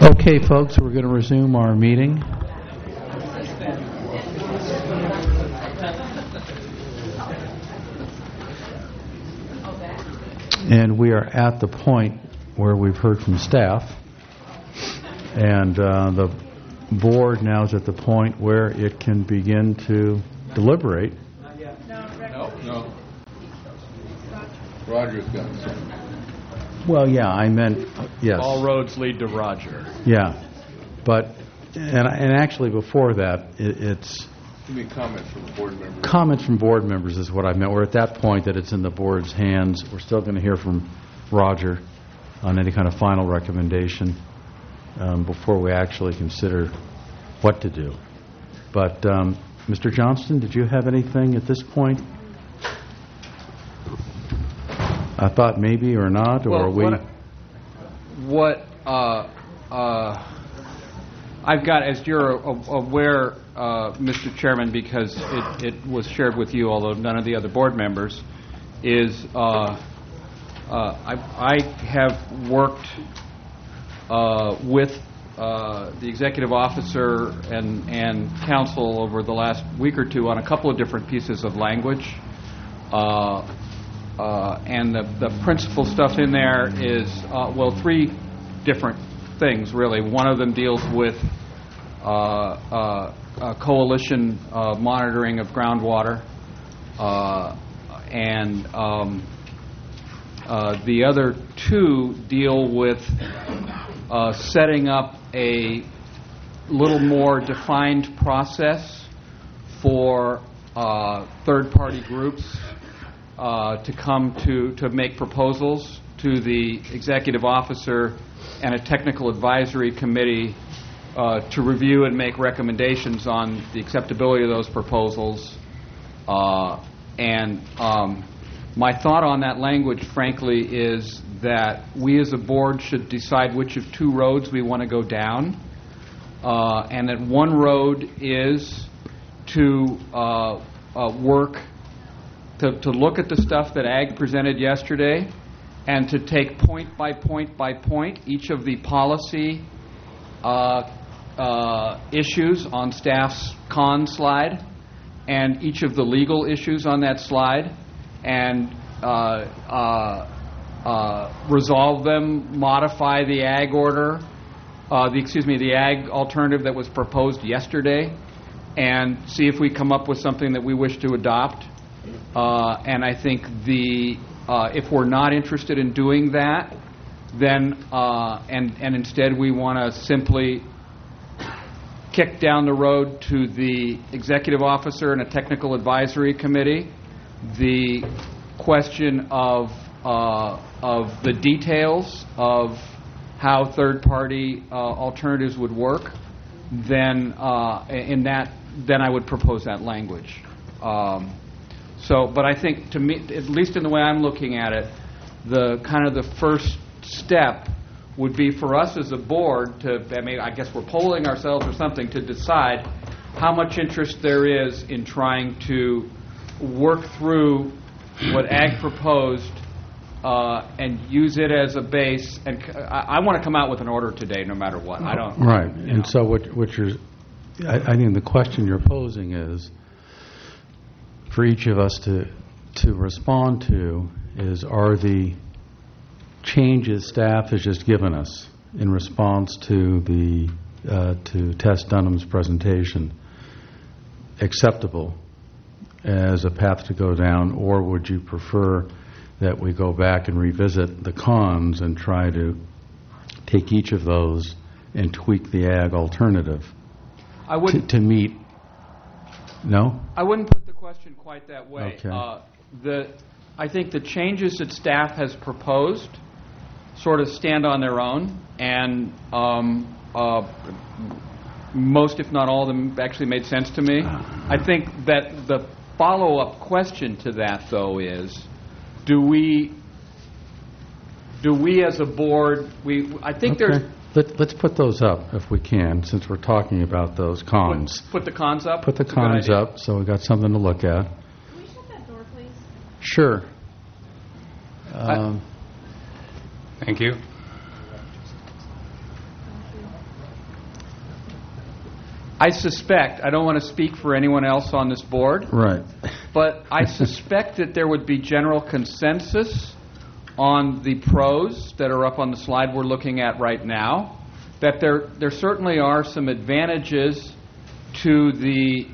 Okay, folks, we're going to resume our meeting. And we are at the point where we've heard from staff. And the board now is at the point where it can begin to deliberate. No. Roger's got something. Well, yeah, I meant, yes. All roads lead to Roger. Yeah. But, and actually before that, it's... You mean comments from board members? Comments from board members is what I meant. We're at that point that it's in the board's hands. We're still going to hear from Roger on any kind of final recommendation before we actually consider what to do. But, Mr. Johnston, did you have anything at this point? I thought maybe or not, or well, I've got, as you're aware, Mr. Chairman, because it was shared with you, although none of the other board members, is I have worked with the executive officer and council over the last week or two on a couple of different pieces of language. And the principal stuff in there is, three different things, really. One of them deals with coalition monitoring of groundwater, and the other two deal with setting up a little more defined process for third-party groups to come to make proposals to the executive officer and a technical advisory committee to review and make recommendations on the acceptability of those proposals. And my thought on that language, frankly, is that we as a board should decide which of two roads we want to go down. And that one road is to work to look at the stuff that Ag presented yesterday and to take point by point by point each of the policy issues on staff's con slide and each of the legal issues on that slide and resolve them, modify the Ag order, the Ag alternative that was proposed yesterday, and see if we come up with something that we wish to adopt. And I think if we're not interested in doing that, then and instead we want to simply kick down the road to the executive officer and a technical advisory committee the question of the details of how third-party alternatives would work, then I would propose that language. But I think, to me, at least in the way I'm looking at it, the first step would be for us as a board I guess we're polling ourselves or something to decide how much interest there is in trying to work through what Ag proposed and use it as a base. And I want to come out with an order today, no matter what. I don't. Right. And so what you're, I think the question you're posing is, for each of us to respond to is, are the changes staff has just given us in response to to Tess Dunham's presentation acceptable as a path to go down, or would you prefer that we go back and revisit the cons and try to take each of those and tweak the Ag alternative to meet? No? I wouldn't put the question quite that way. Okay. I think the changes that staff has proposed sort of stand on their own, and most, if not all of them, actually made sense to me. I think that the follow-up question to that, though, is, do we as a board, I think okay. there's... Let's put those up, if we can, since we're talking about those cons. Put the cons up? Put the cons up, so we've got something to look at. Can we shut that door, please? Sure. Thank you. I suspect, I don't want to speak for anyone else on this board, Right. but I suspect that there would be general consensus on the pros that are up on the slide we're looking at right now, that there certainly are some advantages to the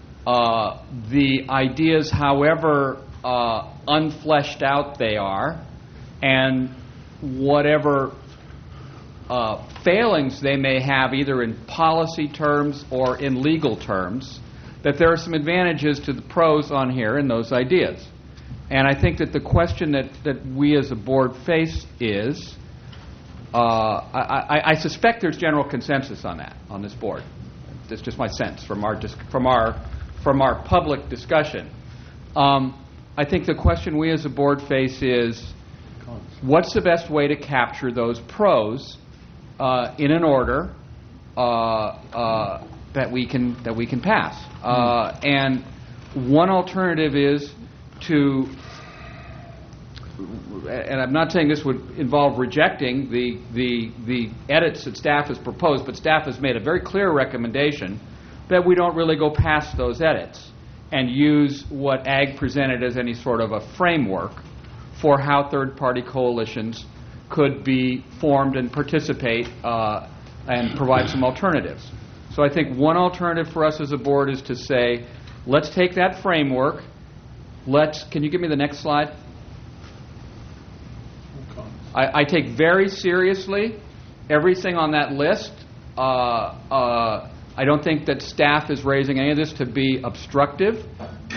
ideas, however unfleshed out they are, and whatever failings they may have either in policy terms or in legal terms, that there are some advantages to the pros on here in those ideas. And I think that the question that we as a board face is, I suspect there's general consensus on that, on this board. That's just my sense from our public discussion. I think the question we as a board face is, what's the best way to capture those pros in an order that we can pass? And one alternative is to, and I'm not saying this would involve rejecting the edits that staff has proposed, but staff has made a very clear recommendation that we don't really go past those edits and use what AG presented as any sort of a framework for how third-party coalitions could be formed and participate and provide some alternatives. So I think one alternative for us as a board is to say, let's take that framework, can you give me the next slide? I take very seriously everything on that list. I don't think that staff is raising any of this to be obstructive.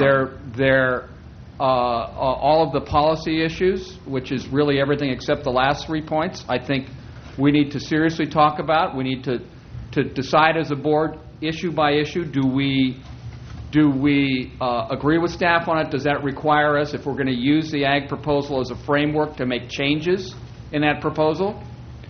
All of the policy issues, which is really everything except the last 3 points, I think we need to seriously talk about. We need to decide as a board, issue by issue, do we agree with staff on it? Does that require us, if we're going to use the AG proposal as a framework, to make changes in that proposal?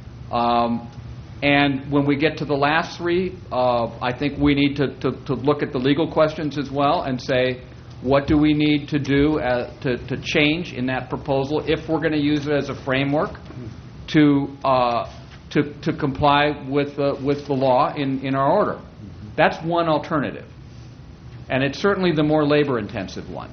And when we get to the last 3, I think we need to look at the legal questions as well and say, what do we need to do to change in that proposal if we're going to use it as a framework to comply with the law in our order? That's one alternative. And it's certainly the more labor-intensive one.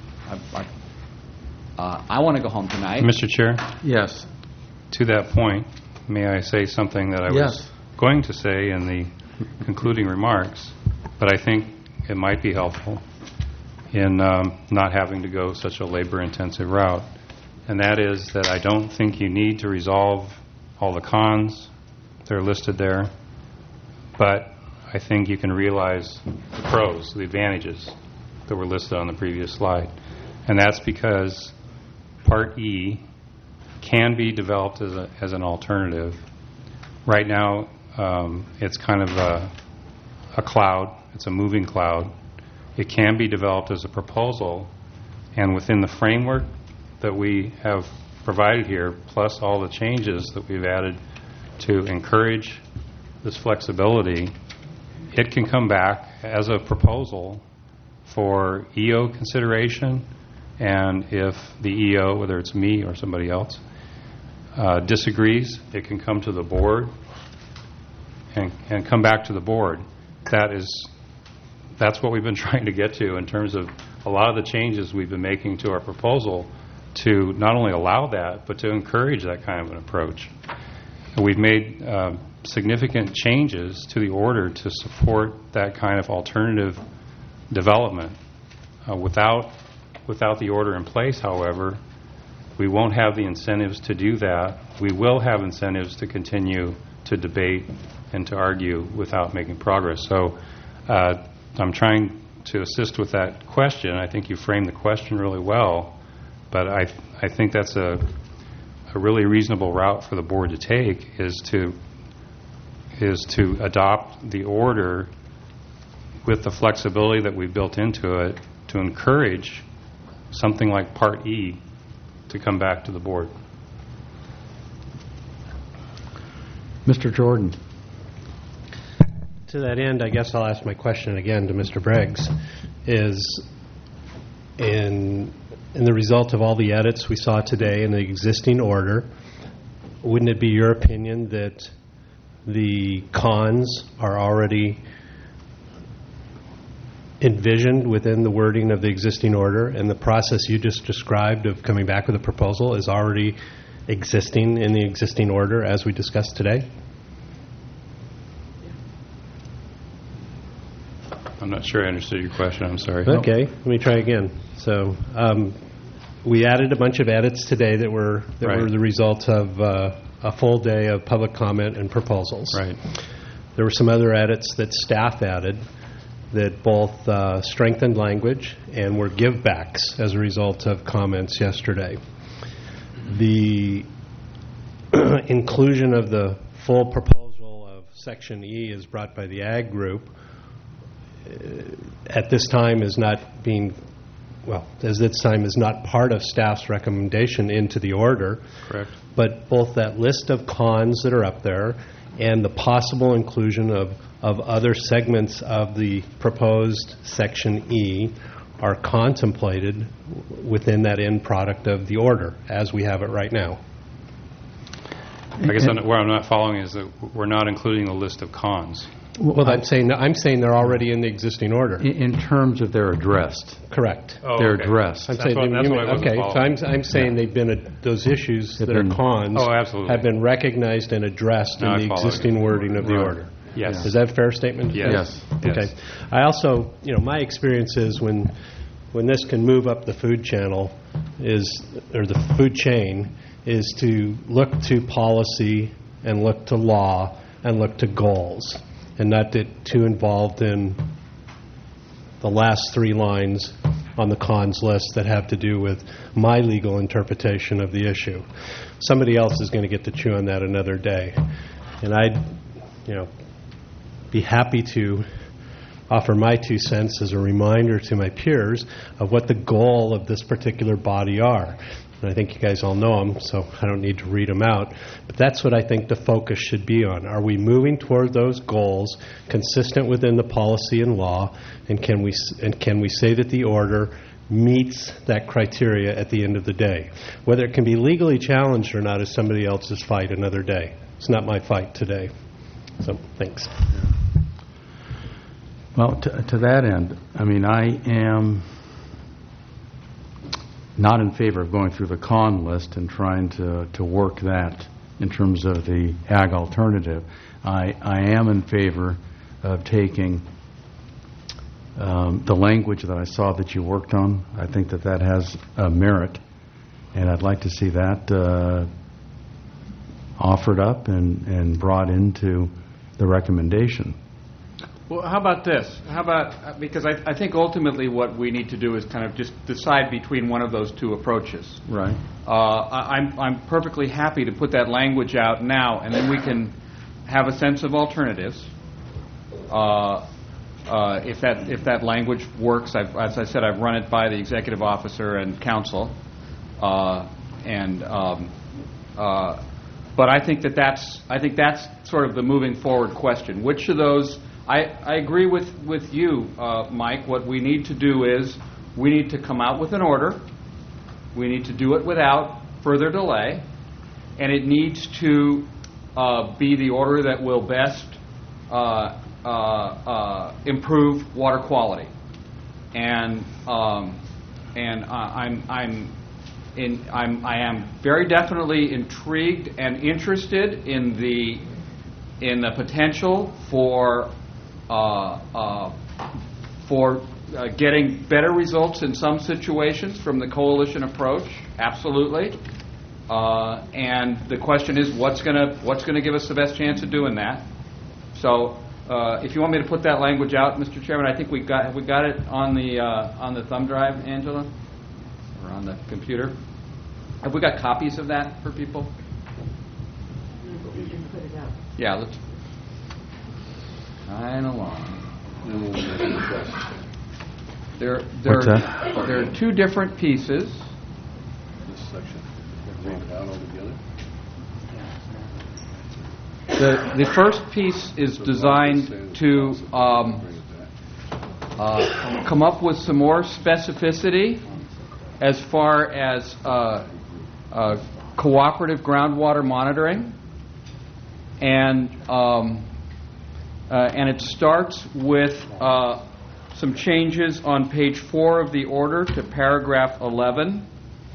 I want to go home tonight. Mr. Chair, Yes. to that point, may I say something that I was Yes. going to say in the concluding remarks, but I think it might be helpful in not having to go such a labor-intensive route. And that is that I don't think you need to resolve all the cons that are listed there, but I think you can realize the pros, the advantages that were listed on the previous slide. And that's because Part E can be developed as an alternative. Right now, it's kind of a cloud. It's a moving cloud. It can be developed as a proposal, and within the framework that we have provided here, plus all the changes that we've added to encourage this flexibility, it can come back as a proposal for EO consideration, and if the EO, whether it's me or somebody else, disagrees, it can come to the board and come back to the board. That's what we've been trying to get to in terms of a lot of the changes we've been making to our proposal, to not only allow that, but to encourage that kind of an approach. And we've made significant changes to the order to support that kind of alternative development. Without the order in place, however, we won't have the incentives to do that. We will have incentives to continue to debate and to argue without making progress. So I'm trying to assist with that question. I think you framed the question really well, but I think that's a really reasonable route for the board to take, is to adopt the order with the flexibility that we've built into it to encourage something like Part E to come back to the board. Mr. Jordan. To that end, I guess I'll ask my question again to Mr. Briggs, is in the result of all the edits we saw today in the existing order, wouldn't it be your opinion that the cons are already envisioned within the wording of the existing order, and the process you just described of coming back with a proposal is already existing in the existing order as we discussed today? I'm not sure I understood your question. I'm sorry. Okay, let me try again. So we added a bunch of edits today that were Right. the result of a full day of public comment and proposals. Right. There were some other edits that staff added that both strengthened language and were give-backs as a result of comments yesterday. The inclusion of the full proposal of Section E as brought by the Ag Group at this time is not being, as this time is not part of staff's recommendation into the order. Correct. But both that list of cons that are up there and the possible inclusion of other segments of the proposed Section E are contemplated within that end product of the order as we have it right now. I guess where I'm not following is that we're not including the list of cons. Well, I'm saying they're already in the existing order. In terms of they're addressed. Correct. Oh, They're okay. addressed. I'm That's what I wasn't okay. So following. I'm saying they've been those issues They've that are been- cons Oh, absolutely. have been recognized and addressed Now in I the follow existing you. wording of the Right. order. Yes. Is that a fair statement? Yes. Yes. Okay. I also, my experience is when this can move up the food channel or the food chain is to look to policy and look to law and look to goals and not get too involved in the last three lines on the cons list that have to do with my legal interpretation of the issue. Somebody else is going to get to chew on that another day. And I'd, be happy to offer my 2 cents as a reminder to my peers of what the goal of this particular body are. And I think you guys all know them, so I don't need to read them out. But that's what I think the focus should be on. Are we moving toward those goals consistent within the policy and law? And can we say that the order meets that criteria at the end of the day? Whether it can be legally challenged or not is somebody else's fight another day. It's not my fight today. So, thanks. Well, to that end, I mean, I am not in favor of going through the con list and trying to work that in terms of the ag alternative. I am in favor of taking the language that I saw that you worked on. I think that has merit, and I'd like to see that offered up and brought into the recommendation. Well, how about this? Because I think ultimately what we need to do is kind of just decide between one of those two approaches. Right. I'm perfectly happy to put that language out now, and then we can have a sense of alternatives. If that language works, as I said, I've run it by the executive officer and council, but I think that's sort of the moving forward question. Which of those? I agree with you, Mike. What we need to do is we need to come out with an order. We need to do it without further delay, and it needs to be the order that will best improve water quality. And I am very definitely intrigued and interested in the potential for getting better results in some situations from the coalition approach. Absolutely. And the question is, what's going to give us the best chance of doing that? So, if you want me to put that language out, Mr. Chairman, I think we got it on the thumb drive, Angela, or on the computer. Have we got copies of that for people? Yeah, let's kind along. There What's that? are two different pieces. This section, read it out altogether. The first piece is designed to Bring it back. come up with some more specificity as far as cooperative groundwater monitoring, and it starts with some changes on page 4 of the order to paragraph 11.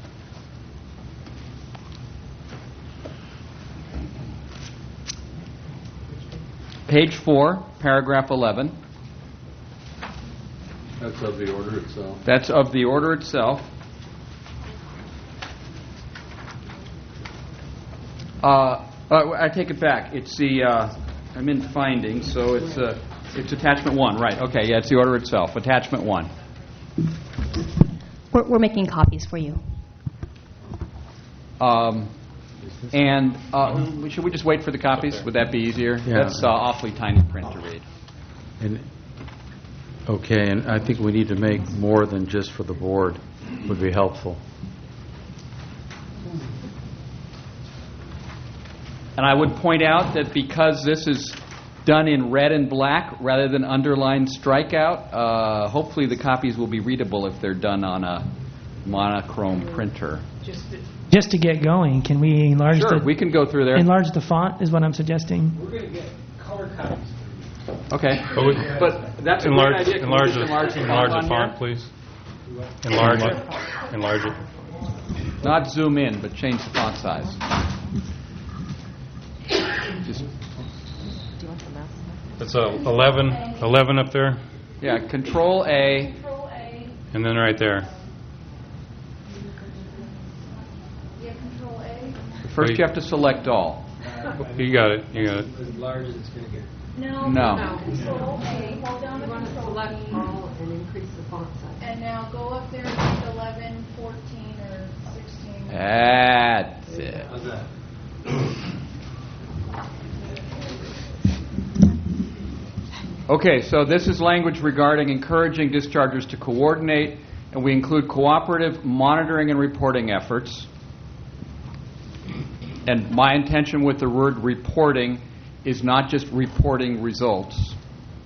Page 4, paragraph 11. That's of the order itself. That's of the order itself. I take it back. It's the, I'm in findings, so it's attachment 1, right. Okay, yeah, it's the order itself, attachment 1. We're making copies for you. And should we just wait for the copies? Would that be easier? Yeah. That's awfully tiny print to read. And, okay, and I think we need to make more than just for the board would be helpful. And I would point out that because this is done in red and black rather than underlined strikeout, hopefully the copies will be readable if they're done on a monochrome printer. Just to get going, can we enlarge Sure, the we can go through there. enlarge the font? Is what I'm suggesting. Okay. But But that's a great idea. Can we enlarge just the on font, here? please. Enlarge it. Enlarge it. Not zoom in, but change the font size. Just, It's 11 up there, yeah, Control A. Control A. and then right there. Yeah, Control A. First you have to select all. You got it. You got it. No. No. Control A. Hold down the control Select key. all and increase the font size. And now go up there and make 11, 14, or 16. That's it. Okay, so this is language regarding encouraging dischargers to coordinate, and we include cooperative monitoring and reporting efforts. And my intention with the word reporting is not just reporting results.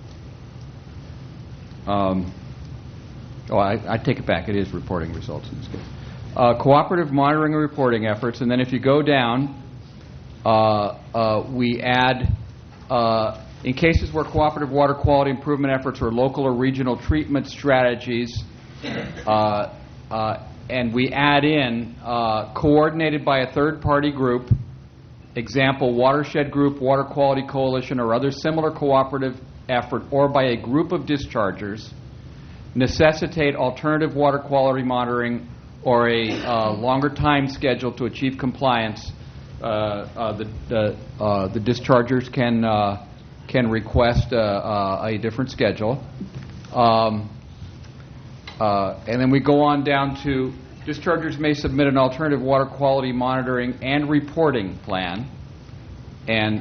I take it back. It is reporting results in this case. Cooperative monitoring and reporting efforts, and then if you go down, we add, in cases where cooperative water quality improvement efforts or local or regional treatment strategies, and we add in coordinated by a third-party group, example, watershed group, water quality coalition, or other similar cooperative effort, or by a group of dischargers, necessitate alternative water quality monitoring or a longer time schedule to achieve compliance. The dischargers can request a different schedule. And then we go on down to dischargers may submit an alternative water quality monitoring and reporting plan. And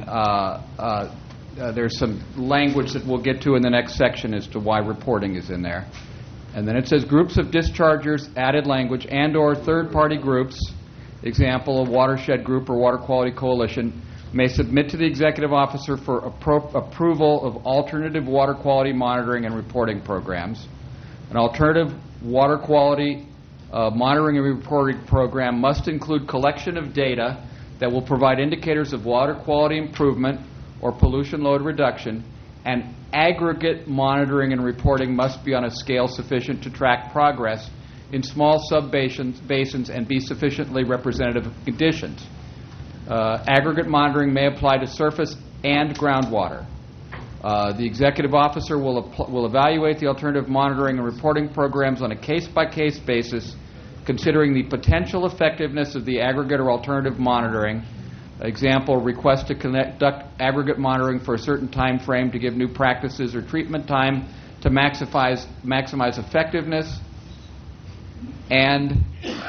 there's some language that we'll get to in the next section as to why reporting is in there. And then it says groups of dischargers, added language, and or third-party groups, example, a watershed group or water quality coalition, may submit to the executive officer for approval of alternative water quality monitoring and reporting programs. An alternative water quality monitoring and reporting program must include collection of data that will provide indicators of water quality improvement or pollution load reduction, and aggregate monitoring and reporting must be on a scale sufficient to track progress in small sub-basins and be sufficiently representative of conditions. Aggregate monitoring may apply to surface and groundwater. The executive officer will evaluate the alternative monitoring and reporting programs on a case-by-case basis, considering the potential effectiveness of the aggregate or alternative monitoring. Example, request to conduct aggregate monitoring for a certain time frame to give new practices or treatment time to maximize effectiveness, and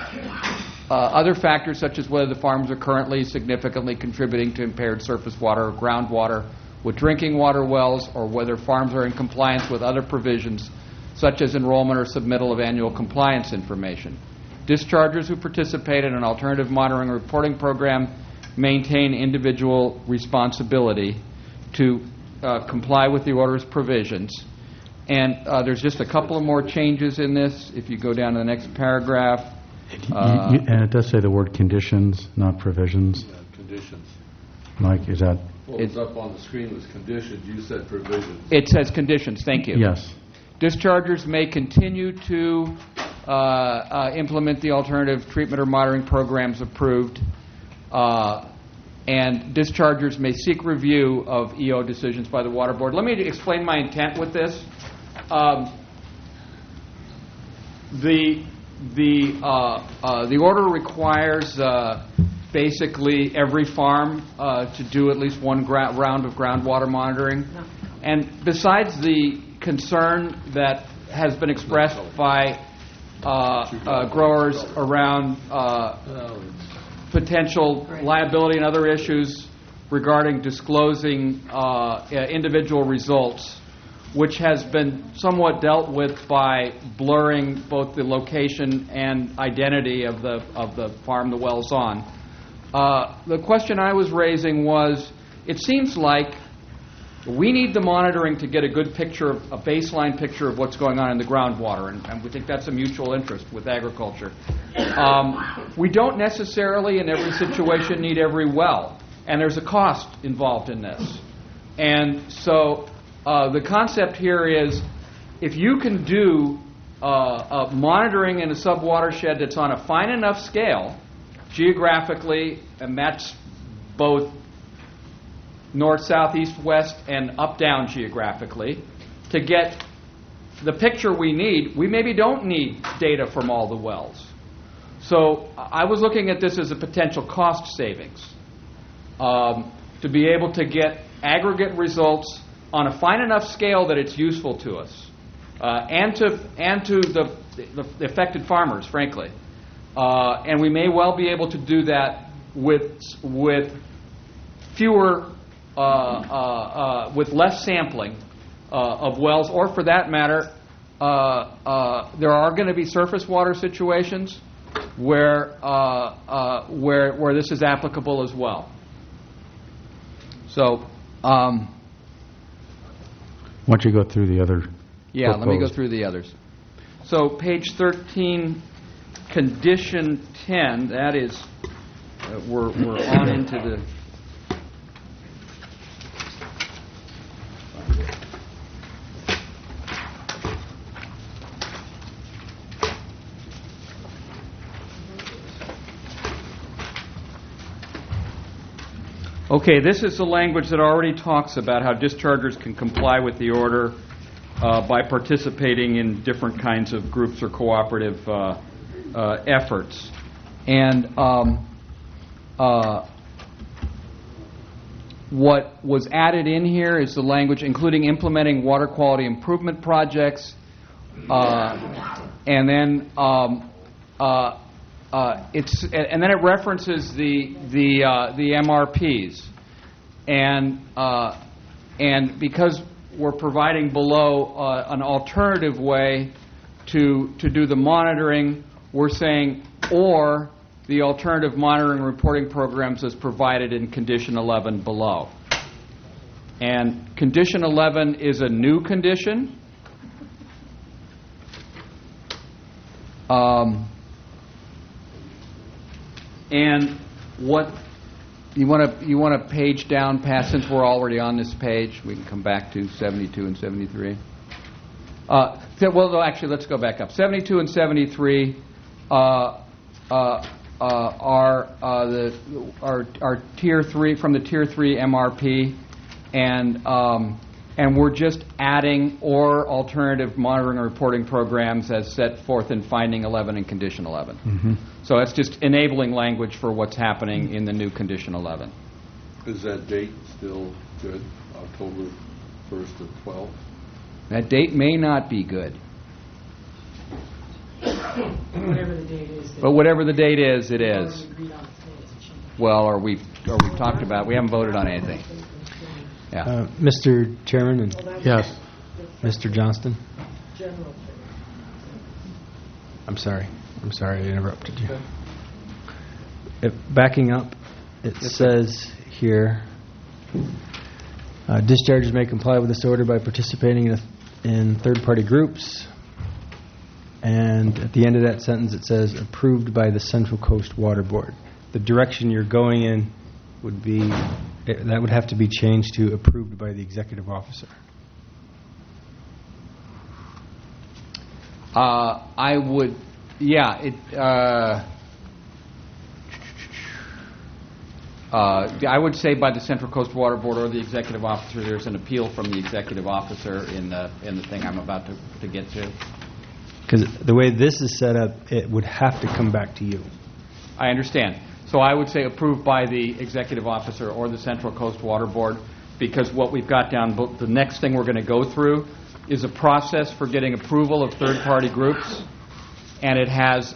other factors such as whether the farms are currently significantly contributing to impaired surface water or groundwater with drinking water wells, or whether farms are in compliance with other provisions such as enrollment or submittal of annual compliance information. Dischargers who participate in an alternative monitoring and reporting program maintain individual responsibility to comply with the order's provisions. And there's just a couple of more changes in this. If you go down to the next paragraph. And it does say the word conditions, not provisions. Yeah, conditions. Mike, is that? What was up on the screen was conditions. You said provisions. It says conditions. Thank you. Yes. Dischargers may continue to implement the alternative treatment or monitoring programs approved, and dischargers may seek review of EO decisions by the Water Board. Let me explain my intent with this. The order requires basically every farm to do at least one round of groundwater monitoring. And besides the concern that has been expressed by growers around potential liability and other issues regarding disclosing individual results, which has been somewhat dealt with by blurring both the location and identity of the farm the well's on. The question I was raising was, it seems like we need the monitoring to get a good picture, a baseline picture of what's going on in the groundwater, and we think that's a mutual interest with agriculture. We don't necessarily, in every situation, need every well, and there's a cost involved in this. And so the concept here is, if you can do monitoring in a subwatershed that's on a fine enough scale, geographically, and that's both north, south, east, west, and up, down geographically, to get the picture we need, we maybe don't need data from all the wells. So I was looking at this as a potential cost savings, to be able to get aggregate results on a fine enough scale that it's useful to us, and to the affected farmers, frankly. And we may well be able to do that with fewer, with less sampling of wells, or for that matter, there are going to be surface water situations where this is applicable as well. So, Why don't you go through the other? yeah, let me go proposed. through the others. So, page 13, condition 10. That is, we're on into the. Okay, this is the language that already talks about how dischargers can comply with the order by participating in different kinds of groups or cooperative efforts. And what was added in here is the language including implementing water quality improvement projects, and then it references the MRPs, and because we're providing below an alternative way to do the monitoring, we're saying, or the alternative monitoring reporting programs as provided in condition 11 below. And condition 11 is a new condition. And what you want to page down past, since we're already on this page, we can come back to 72 and 73. Well, no, actually, let's go back up. 72 and 73 are tier 3 from the tier 3 MRP, and we're just adding or alternative monitoring and reporting programs as set forth in finding 11 and condition 11. Mm-hmm. So that's just enabling language for what's happening in the new condition 11. Is that date still good, October 1st of 12? That date may not be good. Whatever the date is. But whatever the date is, it is. Already agreed on today, it's a change. Well, or we've talked about, we haven't voted on anything. Yeah. Mr. Chairman and Well, that's Yes. Mr. Johnston, general. I'm sorry I interrupted you. Backing up, it says here, dischargers may comply with this order by participating in third-party groups, and at the end of that sentence it says approved by the Central Coast Water Board. The direction you're going in would be, that would have to be changed to approved by the executive officer. I would, yeah, I would say by the Central Coast Water Board or the executive officer. There's an appeal from the executive officer in the thing I'm about to get to. Because the way this is set up, it would have to come back to you. I understand. So I would say approved by the executive officer or the Central Coast Water Board, because what we've got down, the next thing we're going to go through is a process for getting approval of third-party groups, and it has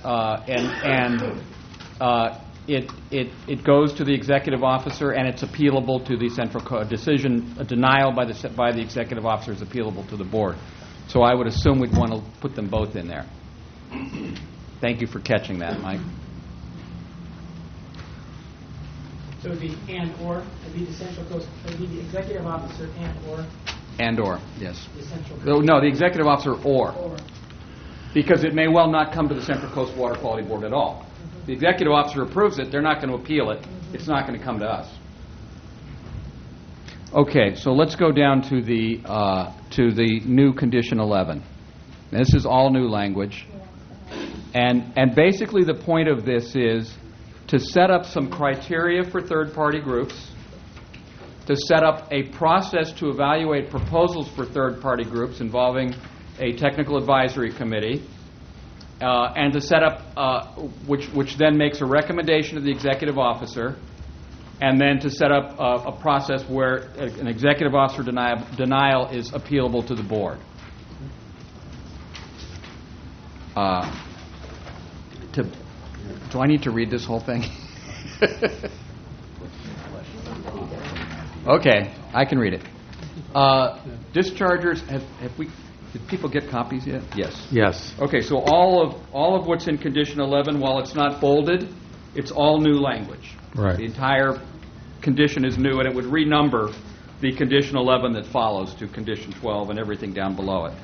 it goes to the executive officer, and it's appealable to the decision. A denial by the executive officer is appealable to the board. So I would assume we'd want to put them both in there. Thank you for catching that, Mike. So it would be and/or, it would be the Central Coast, it would be the executive officer and/or And/or, yes. the Central Coast. No, the executive officer or. Or. Because it may well not come to the Central Coast Water Quality Board at all. The executive officer approves it, they're not going to appeal it. It's not going to come to us. Okay, so let's go down to the new condition 11. This is all new language. And basically the point of this is to set up some criteria for third-party groups, to set up a process to evaluate proposals for third-party groups involving a technical advisory committee, and to set up, which then makes a recommendation to the executive officer, and then to set up a process where an executive officer denial is appealable to the board. Do I need to read this whole thing? Okay, I can read it. Dischargers, did people get copies yet? Yes. Yes. Okay, so all of what's in condition 11, while it's not bolded, it's all new language. Right. The entire condition is new, and it would renumber the condition 11 that follows to condition 12 and everything down below it.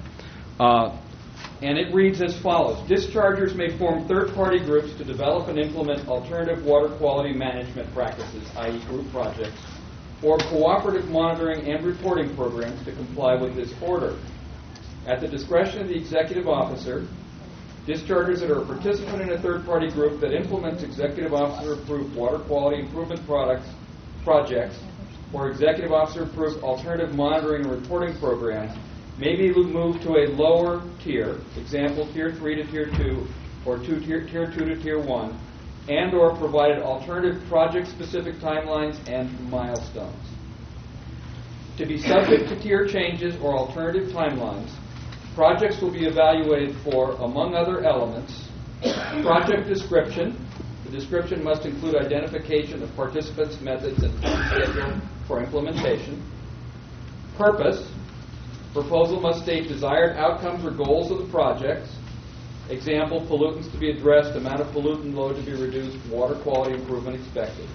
And it reads as follows. Dischargers may form third-party groups to develop and implement alternative water quality management practices, i.e. group projects, or cooperative monitoring and reporting programs to comply with this order. At the discretion of the executive officer, dischargers that are a participant in a third-party group that implements executive officer-approved water quality improvement projects or executive officer-approved alternative monitoring and reporting programs may be moved to a lower tier, example, Tier 3 to Tier 2, or Tier 2 to Tier 1, and or provided alternative project-specific timelines and milestones. To be subject to tier changes or alternative timelines, projects will be evaluated for, among other elements, project description. The description must include identification of participants, methods, and time schedule for implementation. Purpose. Proposal must state desired outcomes or goals of the projects. Example, pollutants to be addressed, amount of pollutant load to be reduced, water quality improvement expected.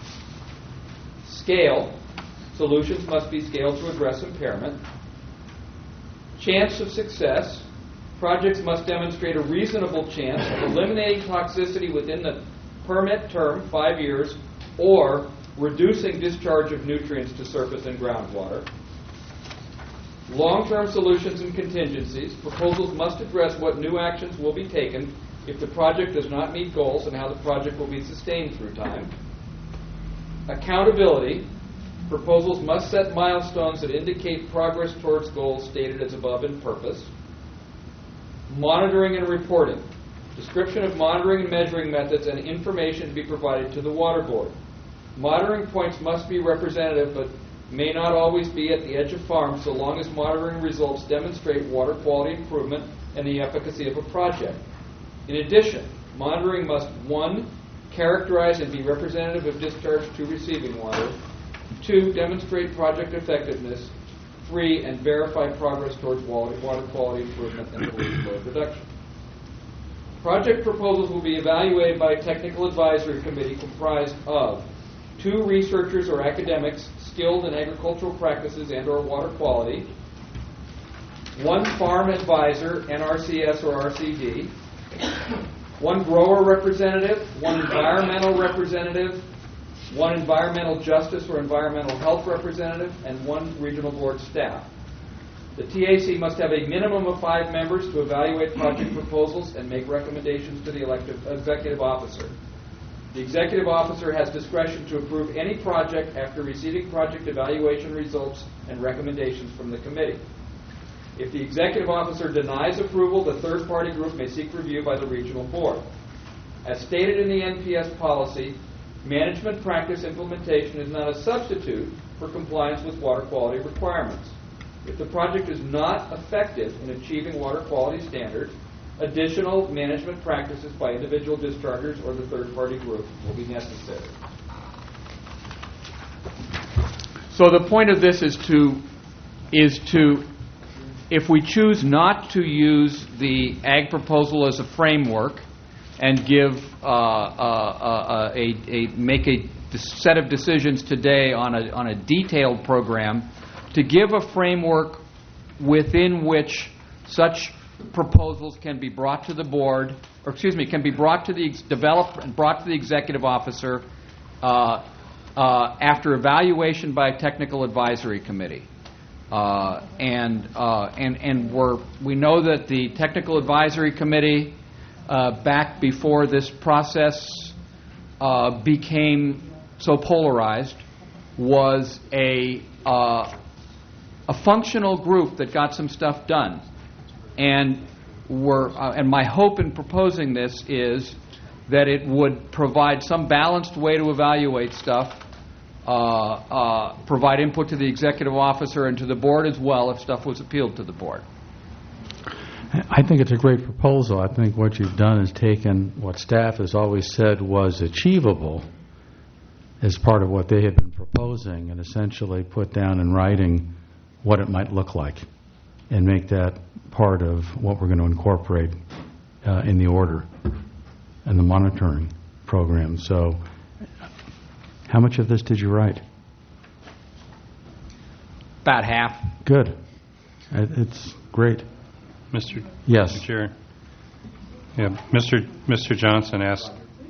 Scale. Solutions must be scaled to address impairment. Chance of success. Projects must demonstrate a reasonable chance of eliminating toxicity within the permit term, 5 years, or reducing discharge of nutrients to surface and groundwater. Long-term solutions and contingencies. Proposals must address what new actions will be taken if the project does not meet goals and how the project will be sustained through time. Accountability. Proposals must set milestones that indicate progress towards goals stated as above in purpose. Monitoring and reporting. Description of monitoring and measuring methods and information to be provided to the water board. Monitoring points must be representative but may not always be at the edge of farm so long as monitoring results demonstrate water quality improvement and the efficacy of a project. In addition, monitoring must 1. Characterize and be representative of discharge to receiving water, 2. Demonstrate project effectiveness, 3. And verify progress towards water quality improvement and pollution load reduction. Project proposals will be evaluated by a technical advisory committee comprised of 2 researchers or academics skilled in agricultural practices and or water quality, 1 farm advisor, NRCS or RCD, 1 grower representative, 1 environmental representative, 1 environmental justice or environmental health representative, and 1 regional board staff. The TAC must have a minimum of 5 members to evaluate project proposals and make recommendations to the executive officer. The executive officer has discretion to approve any project after receiving project evaluation results and recommendations from the committee. If the executive officer denies approval, the third-party group may seek review by the regional board. As stated in the NPS policy, management practice implementation is not a substitute for compliance with water quality requirements. If the project is not effective in achieving water quality standards, additional management practices by individual dischargers or the third-party group will be necessary. So the point of this is to, if we choose not to use the ag proposal as a framework and give make a set of decisions today on a detailed program, to give a framework within which such proposals can be brought to the board, can be brought to the developed and brought to the executive officer after evaluation by a technical advisory committee. And we know that the technical advisory committee back before this process became so polarized was a functional group that got some stuff done. And my hope in proposing this is that it would provide some balanced way to evaluate stuff, provide input to the executive officer and to the board as well if stuff was appealed to the board. I think it's a great proposal. I think what you've done is taken what staff has always said was achievable as part of what they had been proposing and essentially put down in writing what it might look like and make that part of what we're going to incorporate in the order and the monitoring program. So how much of this did you write? About half. Good. It's great. Mr. Yes. Mr. Chair. Yeah, Mr. Johnson asked.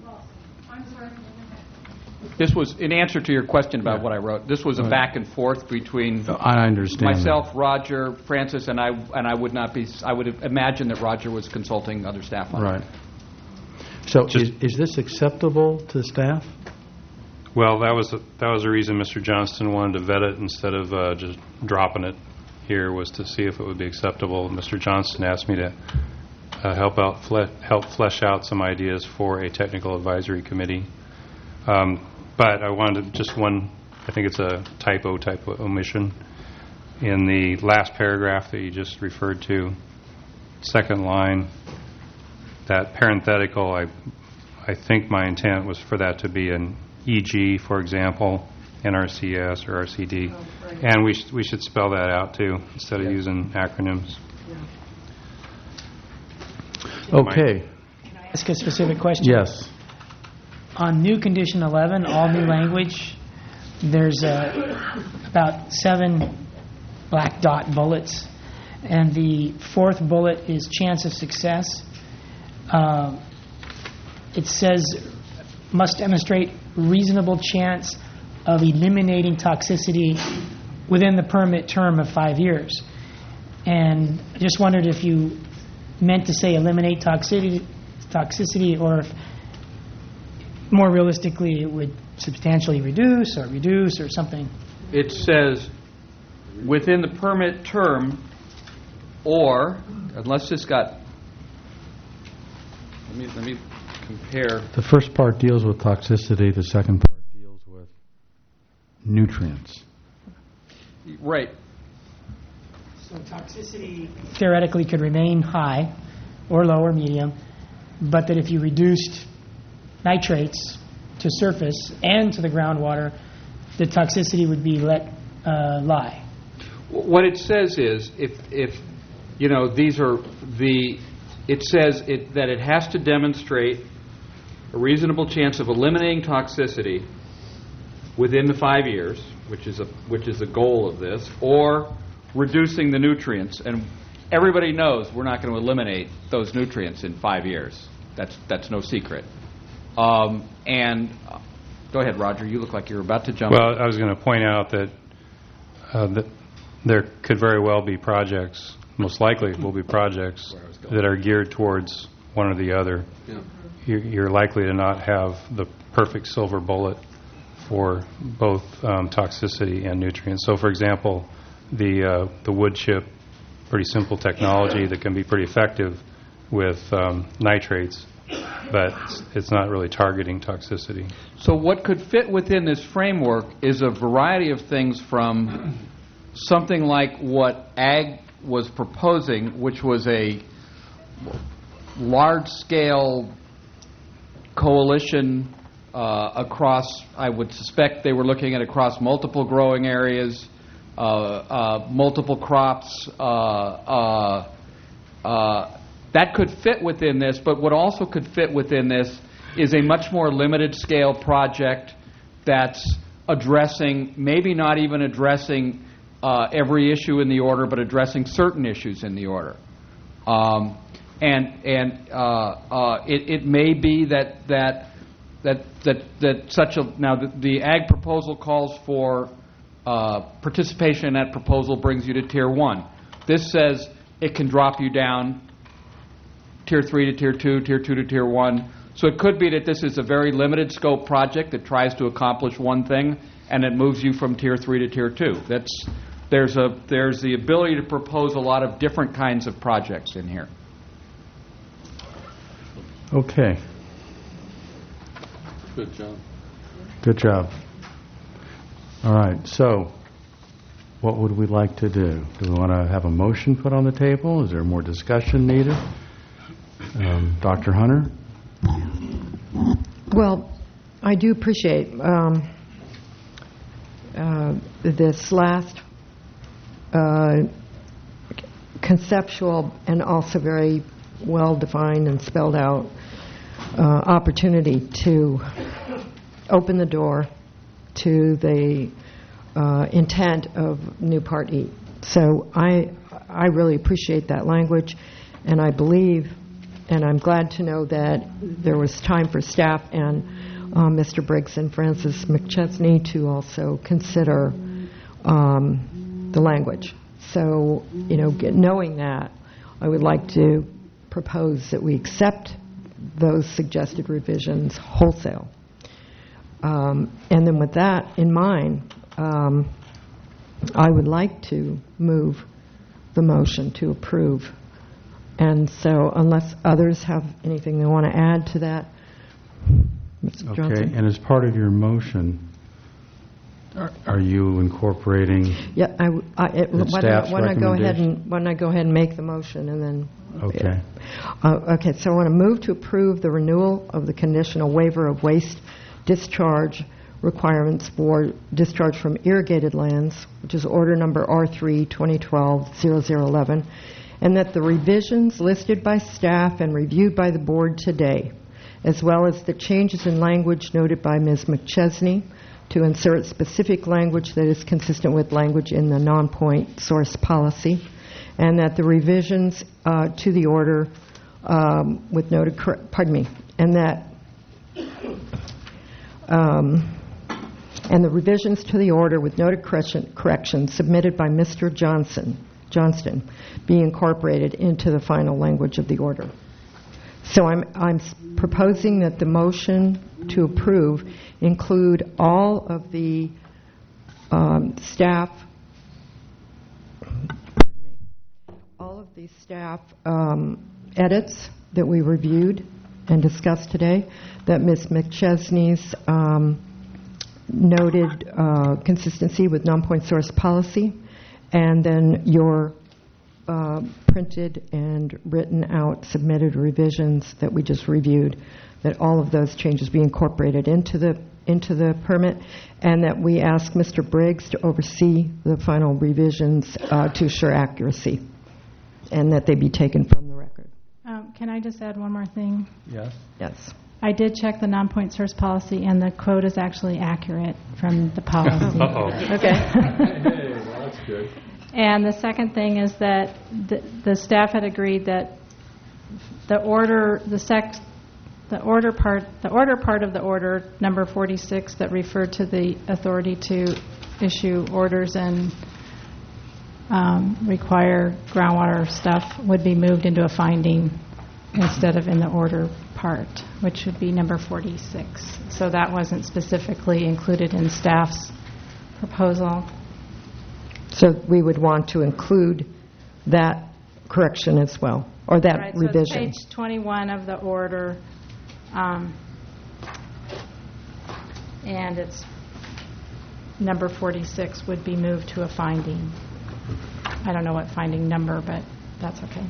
This was in answer to your question about what I wrote. This was a back and forth between I understand myself, Roger, Francis, and I would not be. I would imagine that Roger was consulting other staff on it. Right. So is this acceptable to staff? Well, that was the reason Mr. Johnston wanted to vet it instead of just dropping it here, was to see if it would be acceptable. Mr. Johnston asked me to help flesh out some ideas for a technical advisory committee. But I wanted just one, I think it's a type omission. In the last paragraph that you just referred to, second line, that parenthetical, I think my intent was for that to be an EG, for example, NRCS or RCD. And we should spell that out, too, instead of using acronyms. Okay. Can I ask a specific question? Yes. On new condition 11, all new language, there's about 7 black dot bullets, and the 4th bullet is chance of success. It says must demonstrate reasonable chance of eliminating toxicity within the permit term of 5 years. And I just wondered if you meant to say eliminate toxicity, or if more realistically it would substantially reduce or something. It says within the permit term, or unless this got. Let me compare. The first part deals with toxicity. The second part deals with nutrients. Right. So toxicity theoretically could remain high or low or medium, but that if you reduced nitrates to surface and to the groundwater, the toxicity would be let lie. What it says is, if you know, these are the. It says that it has to demonstrate a reasonable chance of eliminating toxicity within the 5 years, which is a goal of this, or reducing the nutrients. And everybody knows we're not going to eliminate those nutrients in 5 years. That's no secret. And go ahead, Roger. You look like you're about to jump. Well, I was going to point out that there could very well be projects, most likely will be projects that are geared towards one or the other. Yeah. You're likely to not have the perfect silver bullet for both toxicity and nutrients. So, for example, the wood chip, pretty simple technology that can be pretty effective with nitrates, but it's not really targeting toxicity. So what could fit within this framework is a variety of things, from something like what Ag was proposing, which was a large-scale coalition across, I would suspect they were looking at across multiple growing areas, multiple crops. That could fit within this, but what also could fit within this is a much more limited scale project that's addressing, maybe not even addressing every issue in the order, but addressing certain issues in the order. It may be that such a, now the Ag proposal calls for participation in that proposal brings you to Tier 1. This says it can drop you down Tier 3 to Tier 2, Tier 2 to Tier 1. So it could be that this is a very limited scope project that tries to accomplish one thing, and it moves you from Tier 3 to Tier 2. There's the ability to propose a lot of different kinds of projects in here. Okay. Good, John. Good job. All right, so what would we like to do? Do we want to have a motion put on the table? Is there more discussion needed? Dr. Hunter? Well, I do appreciate this last conceptual and also very well-defined and spelled out opportunity to open the door to the intent of New Part E. So I really appreciate that language, and I believe, and I'm glad to know that there was time for staff and Mr. Briggs and Francis McChesney to also consider the language. So, knowing that, I would like to propose that we accept those suggested revisions wholesale. And then with that in mind, I would like to move the motion to approve. And so unless others have anything they want to add to that, Mr. Johnson? Okay, and as part of your motion, are you incorporating Yeah, why don't I go ahead and make the motion and then... Okay. Okay, so I want to move to approve the renewal of the conditional waiver of waste discharge requirements for discharge from irrigated lands, which is order number R3 2012-0011, and that the revisions listed by staff and reviewed by the board today, as well as the changes in language noted by Ms. McChesney to insert specific language that is consistent with language in the non-point source policy, and that the revisions to the order with noted, and the revisions to the order with noted corrections submitted by Mr. Johnston be incorporated into the final language of the order. So I'm proposing that the motion to approve include all of the staff edits that we reviewed and discussed today, that Ms. McChesney's noted consistency with non-point source policy, and then your printed and written out submitted revisions that we just reviewed, that all of those changes be incorporated into the permit, and that we ask Mr. Briggs to oversee the final revisions to assure accuracy, and that they be taken from the record. Can I just add one more thing? Yes. Yes. I did check the non-point source policy, and the quote is actually accurate from the policy. Okay. Hey, well, that's good. And the second thing is that the staff had agreed that the order part of the order, number 46, that referred to the authority to issue orders and require groundwater stuff would be moved into a finding instead of in the order part, which would be number 46. So that wasn't specifically included in staff's proposal. So we would want to include that correction as well, or that Right, so revision. it's page 21 of the order, and it's number 46 would be moved to a finding. I don't know what finding number, but that's okay.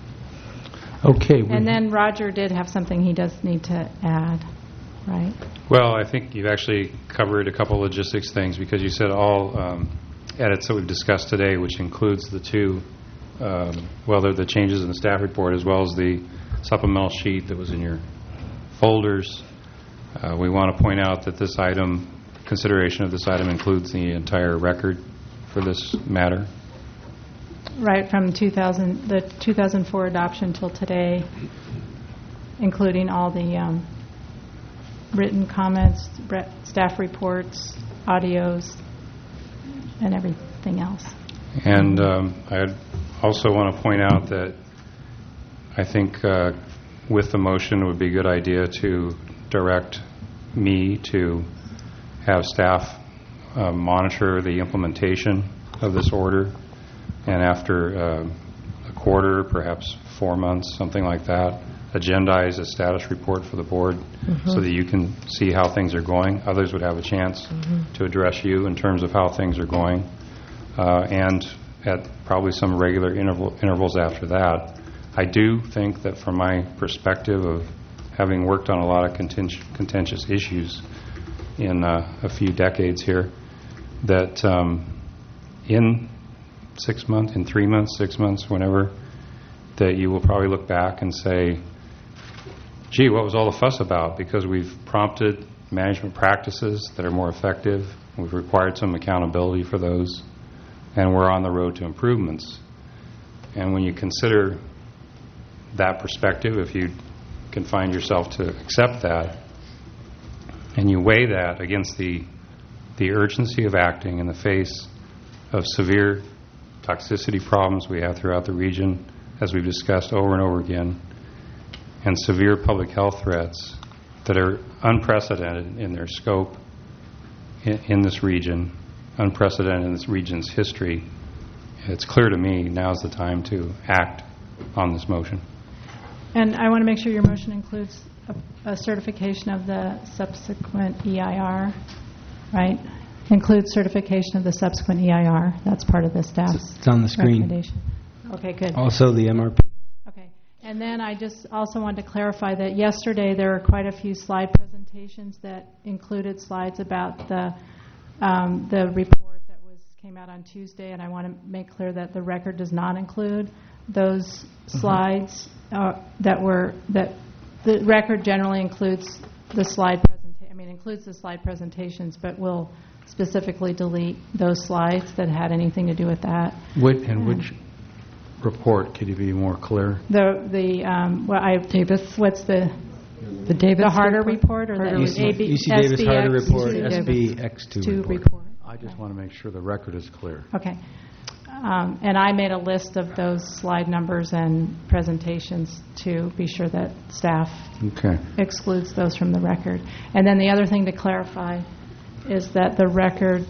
Okay. And then Roger did have something he does need to add, right? Well, I think you've actually covered a couple logistics things because you said all edits that we've discussed today, which includes the two, they're the changes in the staff report as well as the supplemental sheet that was in your folders. We want to point out that this item, consideration of this item includes the entire record for this matter. Right, from the 2004 adoption till today, including all the written comments, staff reports, audios, and everything else. And I also want to point out that I think with the motion it would be a good idea to direct me to have staff monitor the implementation of this order, and after a quarter, perhaps 4 months, something like that, agendize a status report for the board so that you can see how things are going. Others would have a chance to address you in terms of how things are going. And at probably some regular intervals after that. I do think that from my perspective of having worked on a lot of contentious issues in a few decades here, that in 6 months, in 3 months, 6 months, whenever, that you will probably look back and say, gee, what was all the fuss about? Because we've prompted management practices that are more effective, we've required some accountability for those, and we're on the road to improvements. And when you consider that perspective, if you can find yourself to accept that, and you weigh that against the urgency of acting in the face of severe toxicity problems we have throughout the region, as we've discussed over and over again, and severe public health threats that are unprecedented in their scope in this region, unprecedented in this region's history, it's clear to me now's the time to act on this motion. And I want to make sure your motion includes a certification of the subsequent EIR, right? Includes certification of the subsequent EIR. That's part of the staff's It's on the screen. recommendation. Okay, good. Also the MRP. Okay. And then I just also wanted to clarify that yesterday there were quite a few slide presentations that included slides about the report that came out on Tuesday, and I want to make clear that the record does not include those slides that the record generally includes the slide includes the slide presentations, but will specifically delete those slides that had anything to do with that. Which report? Could you be more clear? What's the Davis Harder report or the UC Davis Harder report, SBX2 report. I just want to make sure the record is clear. Okay. And I made a list of those slide numbers and presentations to be sure that staff excludes those from the record. And then the other thing to clarify is that the record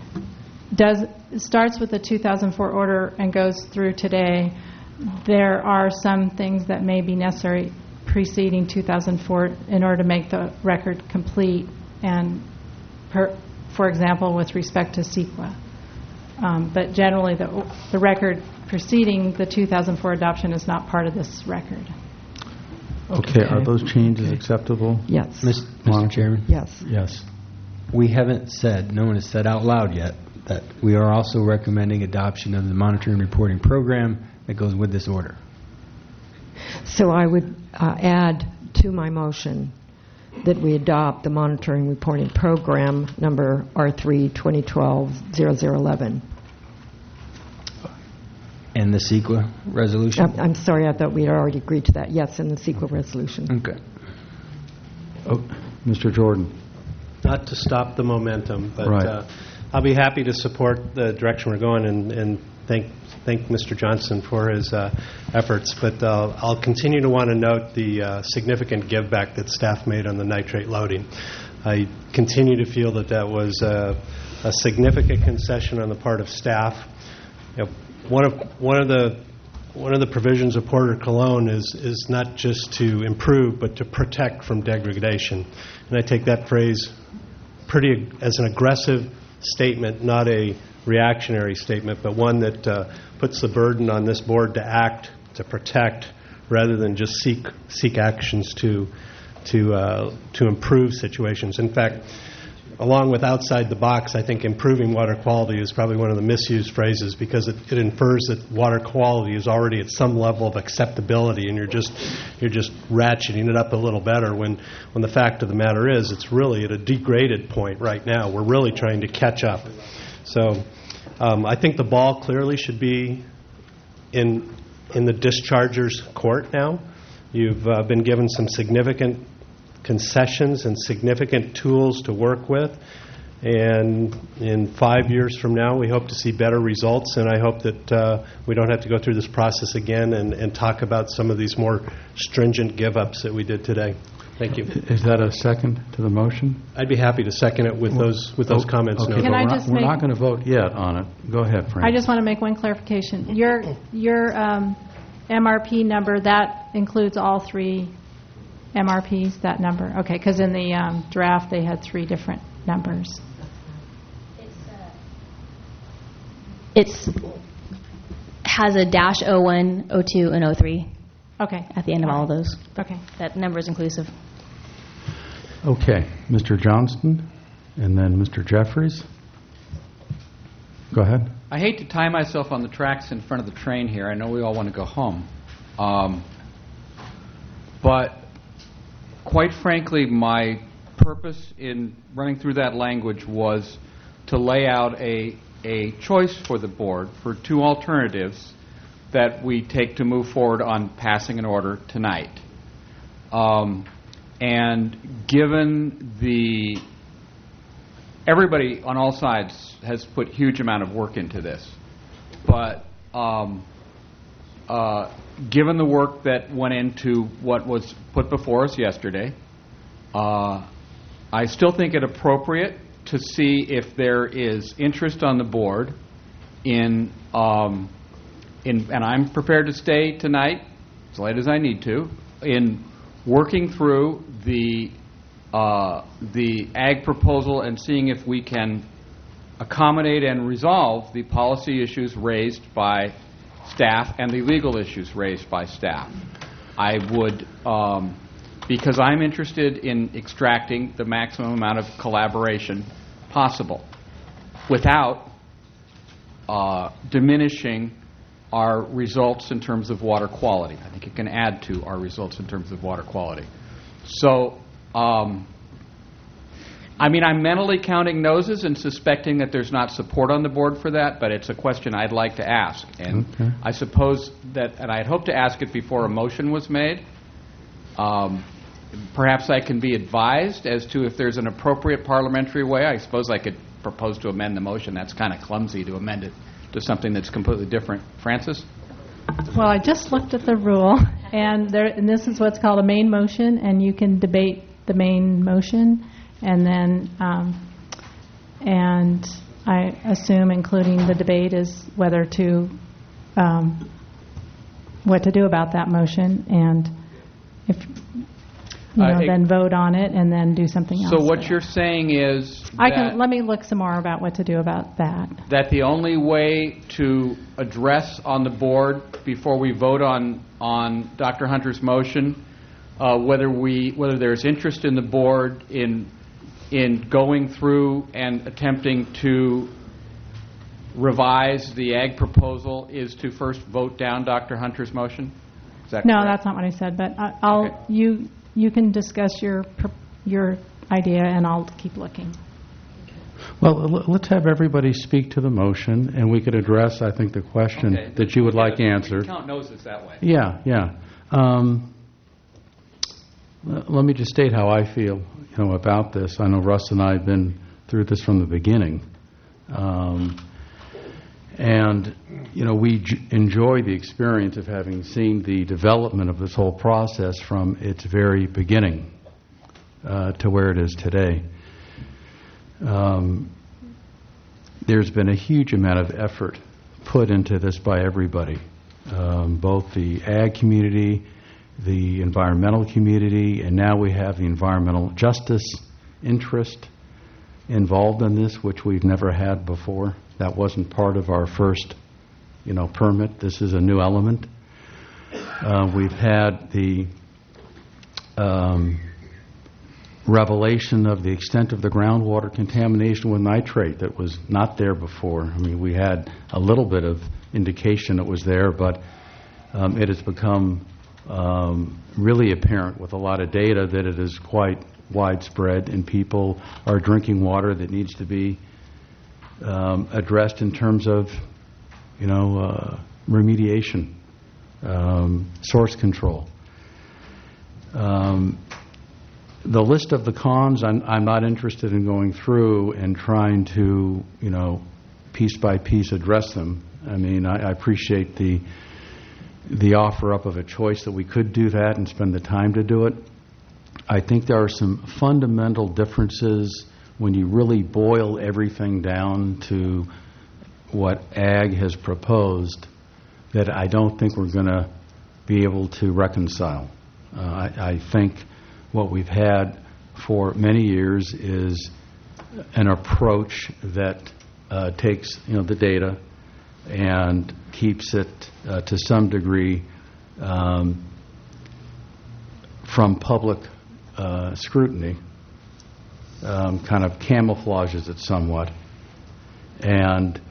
starts with the 2004 order and goes through today. There are some things that may be necessary preceding 2004 in order to make the record complete, and for example, with respect to CEQA. But generally, the record preceding the 2004 adoption is not part of this record. Okay. Are those changes acceptable? Yes. Mr. Chairman? Yes. Yes. We haven't said, no one has said out loud yet, that we are also recommending adoption of the monitoring and reporting program that goes with this order. So I would add to my motion that we adopt the monitoring and reporting program number R3 2012-0011. And the CEQA resolution? I'm sorry, I thought we had already agreed to that. Yes, in the CEQA resolution. Okay. Oh, Mr. Jordan. Not to stop the momentum, but Right. I'll be happy to support the direction we're going and thank Mr. Johnson for his efforts, but I'll continue to want to note the significant give back that staff made on the nitrate loading. I continue to feel that was a significant concession on the part of staff. You know, one of the provisions of Porter Cologne is not just to improve, but to protect from degradation. And I take that phrase as an aggressive statement, not a reactionary statement, but one that puts the burden on this board to act, to protect, rather than just seek actions to improve situations. In fact, along with outside the box, I think improving water quality is probably one of the misused phrases, because it infers that water quality is already at some level of acceptability, and you're just ratcheting it up a little better, when the fact of the matter is it's really at a degraded point right now. We're really trying to catch up. So I think the ball clearly should be in the discharger's court now. You've been given some significant concessions and significant tools to work with, and in 5 years from now we hope to see better results, and I hope that we don't have to go through this process again and talk about some of these more stringent give-ups that we did today. Thank you. Is that a second to the motion? I'd be happy to second it with those comments. Okay, noted. Can I but just we're make- not going to vote yet on it. Go ahead, Frank. I just want to make one clarification. Your MRP number, that includes all three MRPs, that number? Okay, because in the draft they had three different numbers. It's has a dash 01, 02, and 03 Okay. at the end of all of those. Okay. That number is inclusive. Okay, Mr. Johnston, and then Mr. Jeffries. Go ahead. I hate to tie myself on the tracks in front of the train here. I know we all want to go home. But quite frankly, my purpose in running through that language was to lay out a choice for the board for two alternatives that we take to move forward on passing an order tonight. And given everybody on all sides has put huge amount of work into this, but given the work that went into what was put before us yesterday, I still think it appropriate to see if there is interest on the board in and I'm prepared to stay tonight as late as I need to in working through the ag proposal and seeing if we can accommodate and resolve the policy issues raised by staff and the legal issues raised by staff. I would, because I'm interested in extracting the maximum amount of collaboration possible without diminishing our results in terms of water quality. I think it can add to our results in terms of water quality. So, I'm mentally counting noses and suspecting that there's not support on the board for that, but it's a question I'd like to ask. And Okay. I suppose that, and I'd hope to ask it before a motion was made. Perhaps I can be advised as to if there's an appropriate parliamentary way. I suppose I could propose to amend the motion. That's kind of clumsy to amend it to something that's completely different. Francis? Well, I just looked at the rule, and this is what's called a main motion, and you can debate the main motion, and then, and I assume including the debate is whether to, what to do about that motion, and if, then vote on it, and then do something else. So what you're saying is let me look some more about what to do about that. that the only way to address on the board before we vote on Dr. Hunter's motion, whether there's interest in the board in going through and attempting to revise the ag proposal, is to first vote down Dr. Hunter's motion? Is that No, correct? that's not what I said, but Okay. you can discuss your idea, and I'll keep looking. Well, let's have everybody speak to the motion, and we could address, I think, the question Okay. that you would like We answered. count noses that way. Yeah. Let me just state how I feel, about this. I know Russ and I have been through this from the beginning, And, we enjoy the experience of having seen the development of this whole process from its very beginning to where it is today. There's been a huge amount of effort put into this by everybody, both the ag community, the environmental community, and now we have the environmental justice interest involved in this, which we've never had before. That wasn't part of our first, permit. This is a new element. We've had the revelation of the extent of the groundwater contamination with nitrate that was not there before. I mean, we had a little bit of indication it was there, but it has become really apparent with a lot of data that it is quite widespread, and people are drinking water that needs to be addressed in terms of, remediation, source control. The list of the cons, I'm not interested in going through and trying to, piece by piece address them. I mean, I appreciate the offer up of a choice that we could do that and spend the time to do it. I think there are some fundamental differences when you really boil everything down to what ag has proposed that I don't think we're going to be able to reconcile. I think what we've had for many years is an approach that takes the data and keeps it to some degree from public scrutiny, kind of camouflages it somewhat. And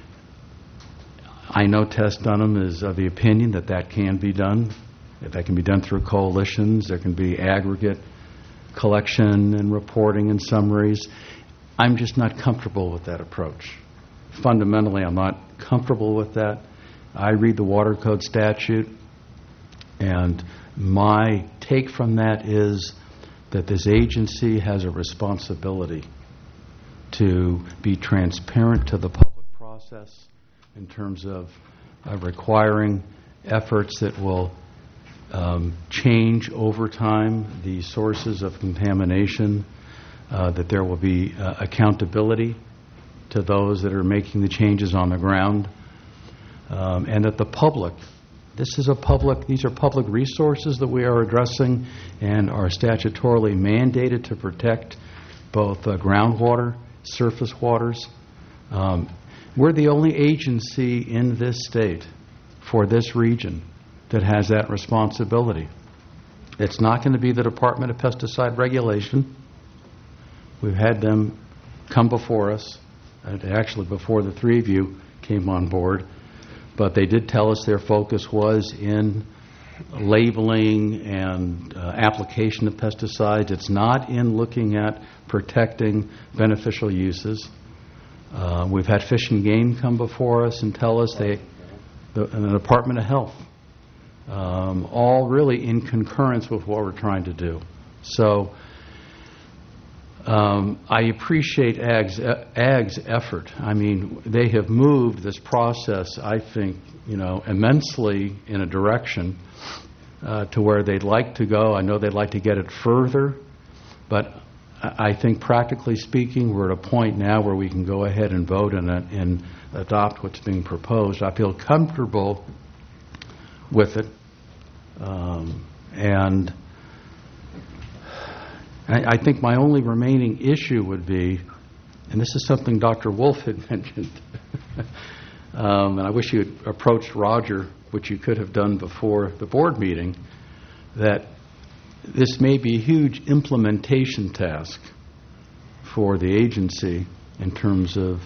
I know Tess Dunham is of the opinion that can be done. That can be done through coalitions. There can be aggregate collection and reporting and summaries. I'm just not comfortable with that approach. Fundamentally, I'm not comfortable with that. I read the Water Code statute, and my take from that is that this agency has a responsibility to be transparent to the public process in terms of requiring efforts that will change over time the sources of contamination, that there will be accountability to those that are making the changes on the ground, and that the public, these are public resources that we are addressing and are statutorily mandated to protect both groundwater, surface waters. We're the only agency in this state for this region that has that responsibility. It's not going to be the Department of Pesticide Regulation. We've had them come before us, actually before the three of you came on board, but they did tell us their focus was in labeling and application of pesticides. It's not in looking at protecting beneficial uses. We've had Fish and Game come before us and tell us the Department of Health, all really in concurrence with what we're trying to do. So I appreciate AG's effort. I mean, they have moved this process, I think, immensely in a direction to where they'd like to go. I know they'd like to get it further, but I think practically speaking, we're at a point now where we can go ahead and vote and adopt what's being proposed. I feel comfortable with it, and I think my only remaining issue would be, and this is something Dr. Wolf had mentioned, and I wish you had approached Roger, which you could have done before the board meeting, that this may be a huge implementation task for the agency in terms of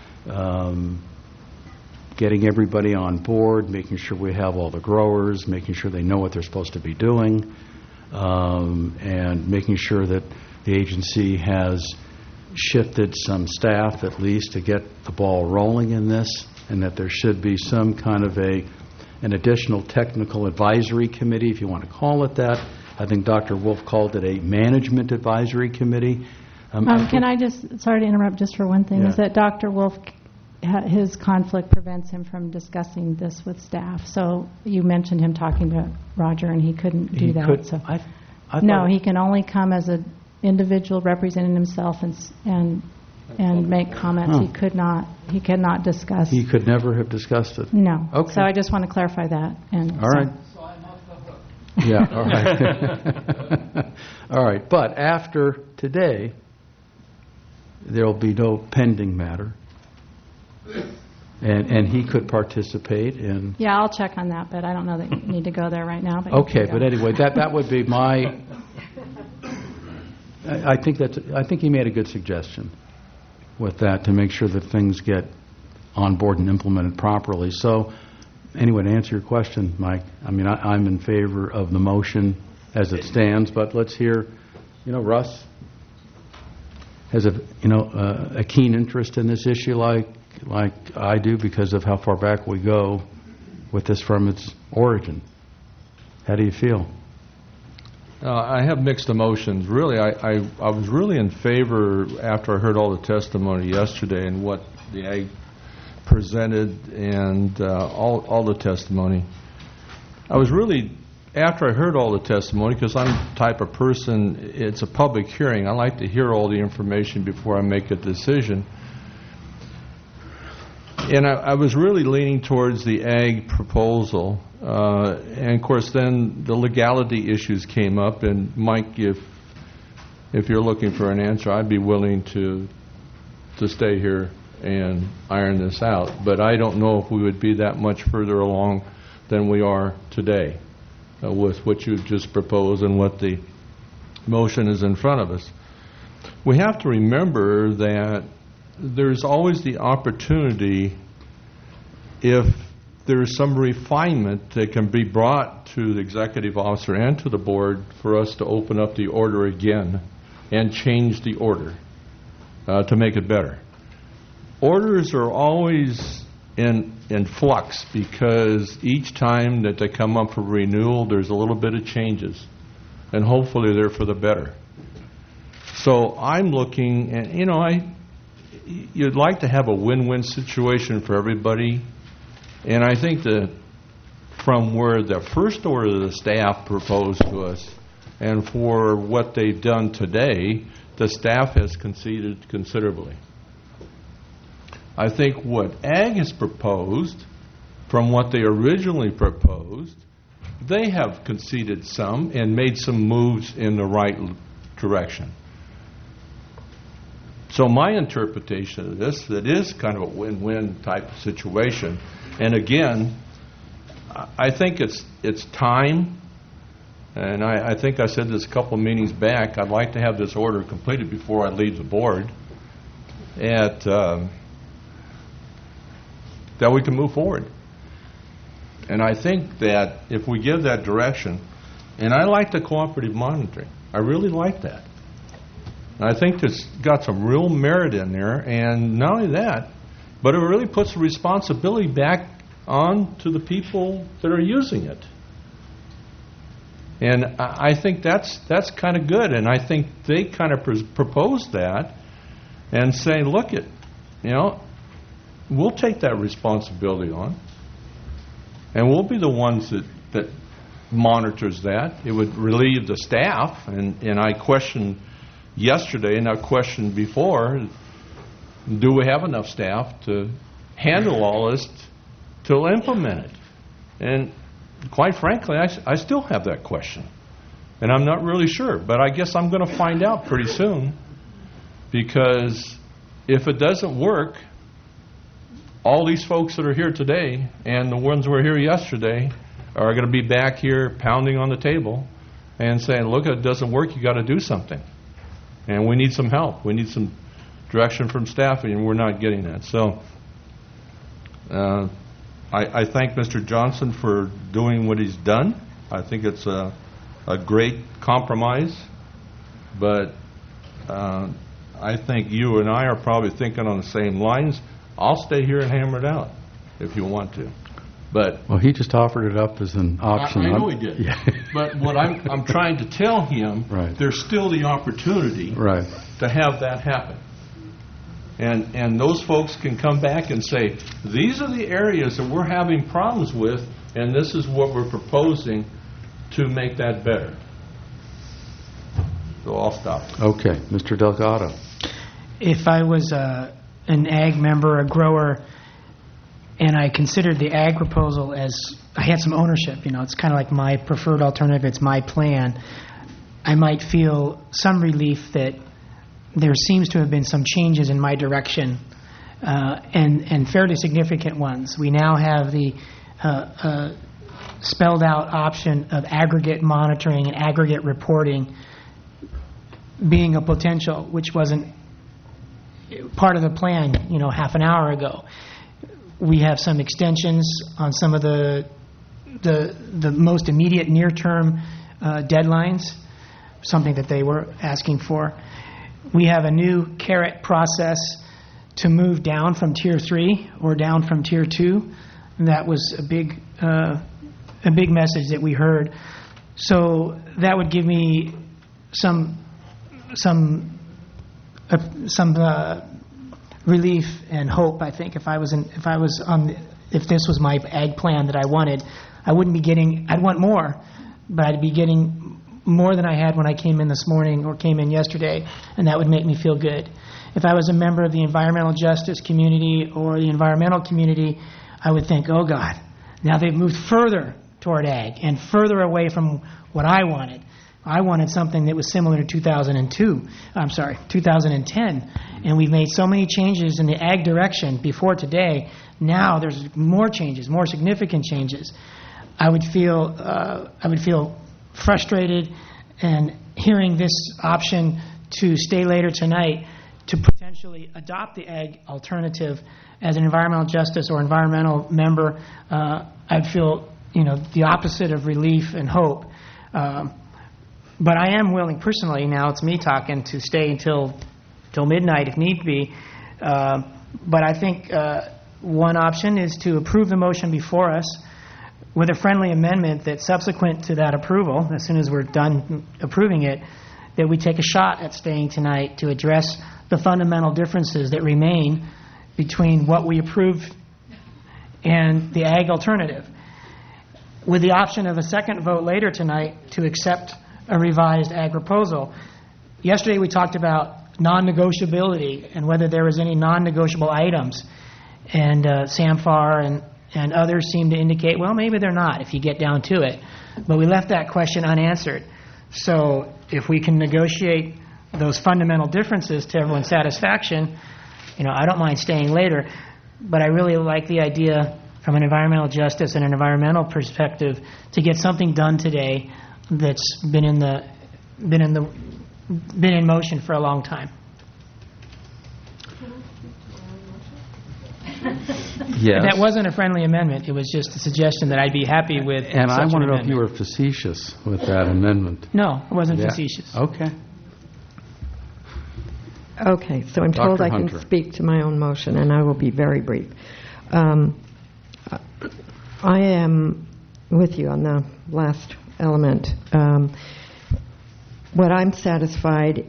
getting everybody on board, making sure we have all the growers, making sure they know what they're supposed to be doing, and making sure that the agency has shifted some staff at least to get the ball rolling in this, and that there should be some kind of an additional technical advisory committee, if you want to call it that. I think Dr. Wolf called it a management advisory committee. Can I just, sorry to interrupt just for one thing, Yeah. is that Dr. Wolf his conflict prevents him from discussing this with staff. So you mentioned him talking to Roger, and he couldn't do that. So no, he can only come as an individual representing himself and make comments. He cannot discuss. He could never have discussed it. No. Okay. So I just want to clarify that. And All right. So I'm off the hook. Yeah, all right. All right, but after today, there'll be no pending matter, and he could participate in... Yeah, I'll check on that, but I don't know that you need to go there right now. But Okay, but anyway, that would be my... I think he made a good suggestion with that, to make sure that things get on board and implemented properly. So, anyway, to answer your question, Mike, I mean, I'm in favor of the motion as it stands, but let's hear, Russ has a keen interest in this issue like I do because of how far back we go with this from its origin. How do you feel? I have mixed emotions. Really, I was really in favor after I heard all the testimony yesterday and what the Ag presented and all the testimony. I was really, after I heard all the testimony, because I'm the type of person, it's a public hearing. I like to hear all the information before I make a decision. And I was really leaning towards the Ag proposal. And, of course, then the legality issues came up. And, Mike, if you're looking for an answer, I'd be willing to stay here and iron this out. But I don't know if we would be that much further along than we are today with what you've just proposed and what the motion is in front of us. We have to remember that there's always the opportunity, if there's some refinement that can be brought to the executive officer and to the board, for us to open up the order again and change the order to make it better. Orders are always in flux because each time that they come up for renewal, there's a little bit of changes, and hopefully they're for the better. So I'm looking, and you'd like to have a win-win situation for everybody, and I think that from where the first order the staff proposed to us and for what they've done today, the staff has conceded considerably. I think what Ag has proposed, from what they originally proposed, they have conceded some and made some moves in the right direction. So my interpretation of this, that is kind of a win-win type of situation. And again, I think it's time, and I think I said this a couple of meetings back, I'd like to have this order completed before I leave the board, that we can move forward. And I think that if we give that direction, and I like the cooperative monitoring, I really like that. And I think it's got some real merit in there, and not only that, but it really puts the responsibility back on to the people that are using it. And I think that's kind of good, and I think they kind of proposed that and saying, look, we'll take that responsibility on, and we'll be the ones that monitors that. It would relieve the staff, and I questioned yesterday, and I questioned before, do we have enough staff to handle all this to implement it? And quite frankly, I still have that question, and I'm not really sure, but I guess I'm going to find out pretty soon, because if it doesn't work, all these folks that are here today and the ones who were here yesterday are going to be back here pounding on the table and saying, look, it doesn't work, you got to do something. And we need some help. We need some direction from staff, and we're not getting that. So I thank Mr. Johnson for doing what he's done. I think it's a great compromise. But I think you and I are probably thinking on the same lines. I'll stay here and hammer it out if you want to. But well, he just offered it up as an option. I know he did. Yeah. But what I'm trying to tell him, right, there's still the opportunity right, to have that happen. And those folks can come back and say, these are the areas that we're having problems with, and this is what we're proposing to make that better. So I'll stop. Okay, Mr. Delgado. If I was an ag member, a grower, and I considered the ag proposal as I had some ownership, it's kind of like my preferred alternative, it's my plan, I might feel some relief that there seems to have been some changes in my direction, and fairly significant ones. We now have the spelled out option of aggregate monitoring and aggregate reporting being a potential, which wasn't part of the plan, half an hour ago. We have some extensions on some of the most immediate near-term deadlines, something that they were asking for. We have a new carrot process to move down from Tier 3 or down from Tier 2. And that was a big message that we heard. So that would give me some relief and hope. I think if this was my ag plan that I wanted, I wouldn't be getting. I'd want more, but I'd be getting more than I had when I came in this morning or came in yesterday, and that would make me feel good. If I was a member of the environmental justice community or the environmental community, I would think, oh God, now they've moved further toward ag and further away from what I wanted. I wanted something that was similar to 2010, and we've made so many changes in the ag direction before today. Now there's more changes, more significant changes. I would feel frustrated, and hearing this option to stay later tonight to potentially adopt the ag alternative as an environmental justice or environmental member, I'd feel the opposite of relief and hope. But I am willing personally, now it's me talking, to stay until midnight if need be. But I think one option is to approve the motion before us with a friendly amendment that subsequent to that approval, as soon as we're done approving it, that we take a shot at staying tonight to address the fundamental differences that remain between what we approved and the ag alternative, with the option of a second vote later tonight to accept a revised ag proposal. Yesterday we talked about non-negotiability and whether there was any non-negotiable items, and SAMFAR and others seem to indicate, well, maybe they're not if you get down to it. But we left that question unanswered. So if we can negotiate those fundamental differences to everyone's satisfaction, I don't mind staying later. But I really like the idea from an environmental justice and an environmental perspective to get something done today that's been in motion for a long time. Yes. That wasn't a friendly amendment. It was just a suggestion that I'd be happy with. And I want to know if amendment. you were facetious with that amendment. No, it wasn't Yeah. facetious. Okay. Okay, so I'm told Dr. I can Hunter. speak to my own motion, and I will be very brief. I am with you on the last element. What I'm satisfied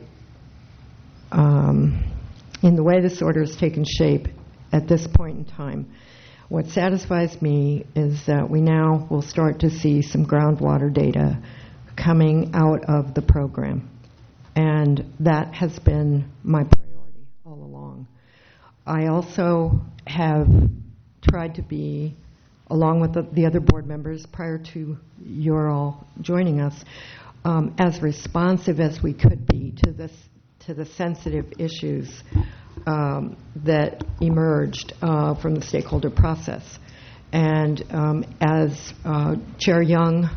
in the way this order has taken shape at this point in time, what satisfies me is that we now will start to see some groundwater data coming out of the program. And that has been my priority all along. I also have tried to be, along with the other board members prior to your all joining us, as responsive as we could be to the sensitive issues that emerged from the stakeholder process. And as Chair Young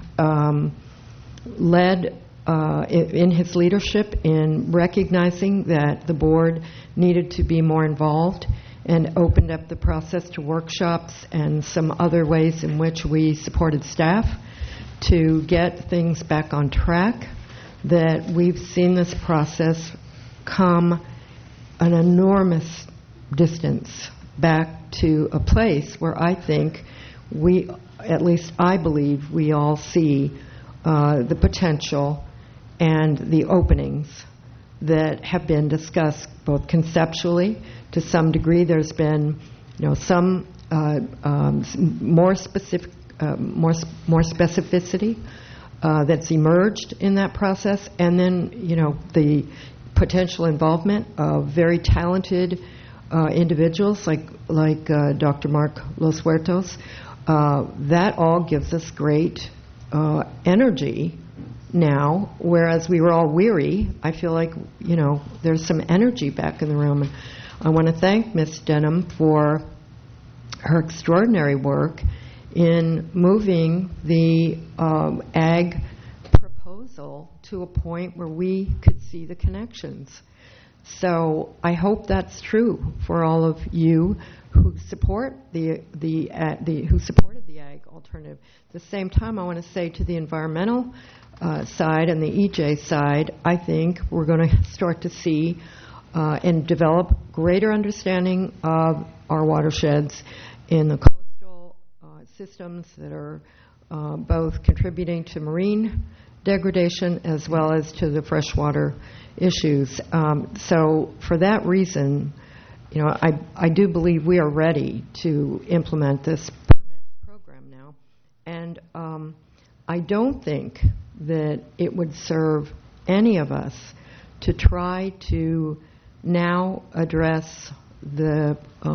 led in his leadership in recognizing that the board needed to be more involved, and opened up the process to workshops and some other ways in which we supported staff to get things back on track, that we've seen this process come an enormous distance back to a place where I think we, at least I believe, we all see the potential and the openings that have been discussed both conceptually. To some degree, there's been, some more specific, more specificity that's emerged in that process, and then the potential involvement of very talented individuals like Dr. Mark Los Huertos. That all gives us great energy now, whereas we were all weary. I feel like, there's some energy back in the room. And I want to thank Ms. Denham for her extraordinary work in moving the ag proposal to a point where we could see the connections. So I hope that's true for all of you who support who supported the ag alternative. At the same time, I want to say to the environmental side and the EJ side, I think we're going to start to see and develop greater understanding of our watersheds in the coastal systems that are both contributing to marine degradation as well as to the freshwater issues. So for that reason, I do believe we are ready to implement this permit program now. And I don't think that it would serve any of us to try to now address the,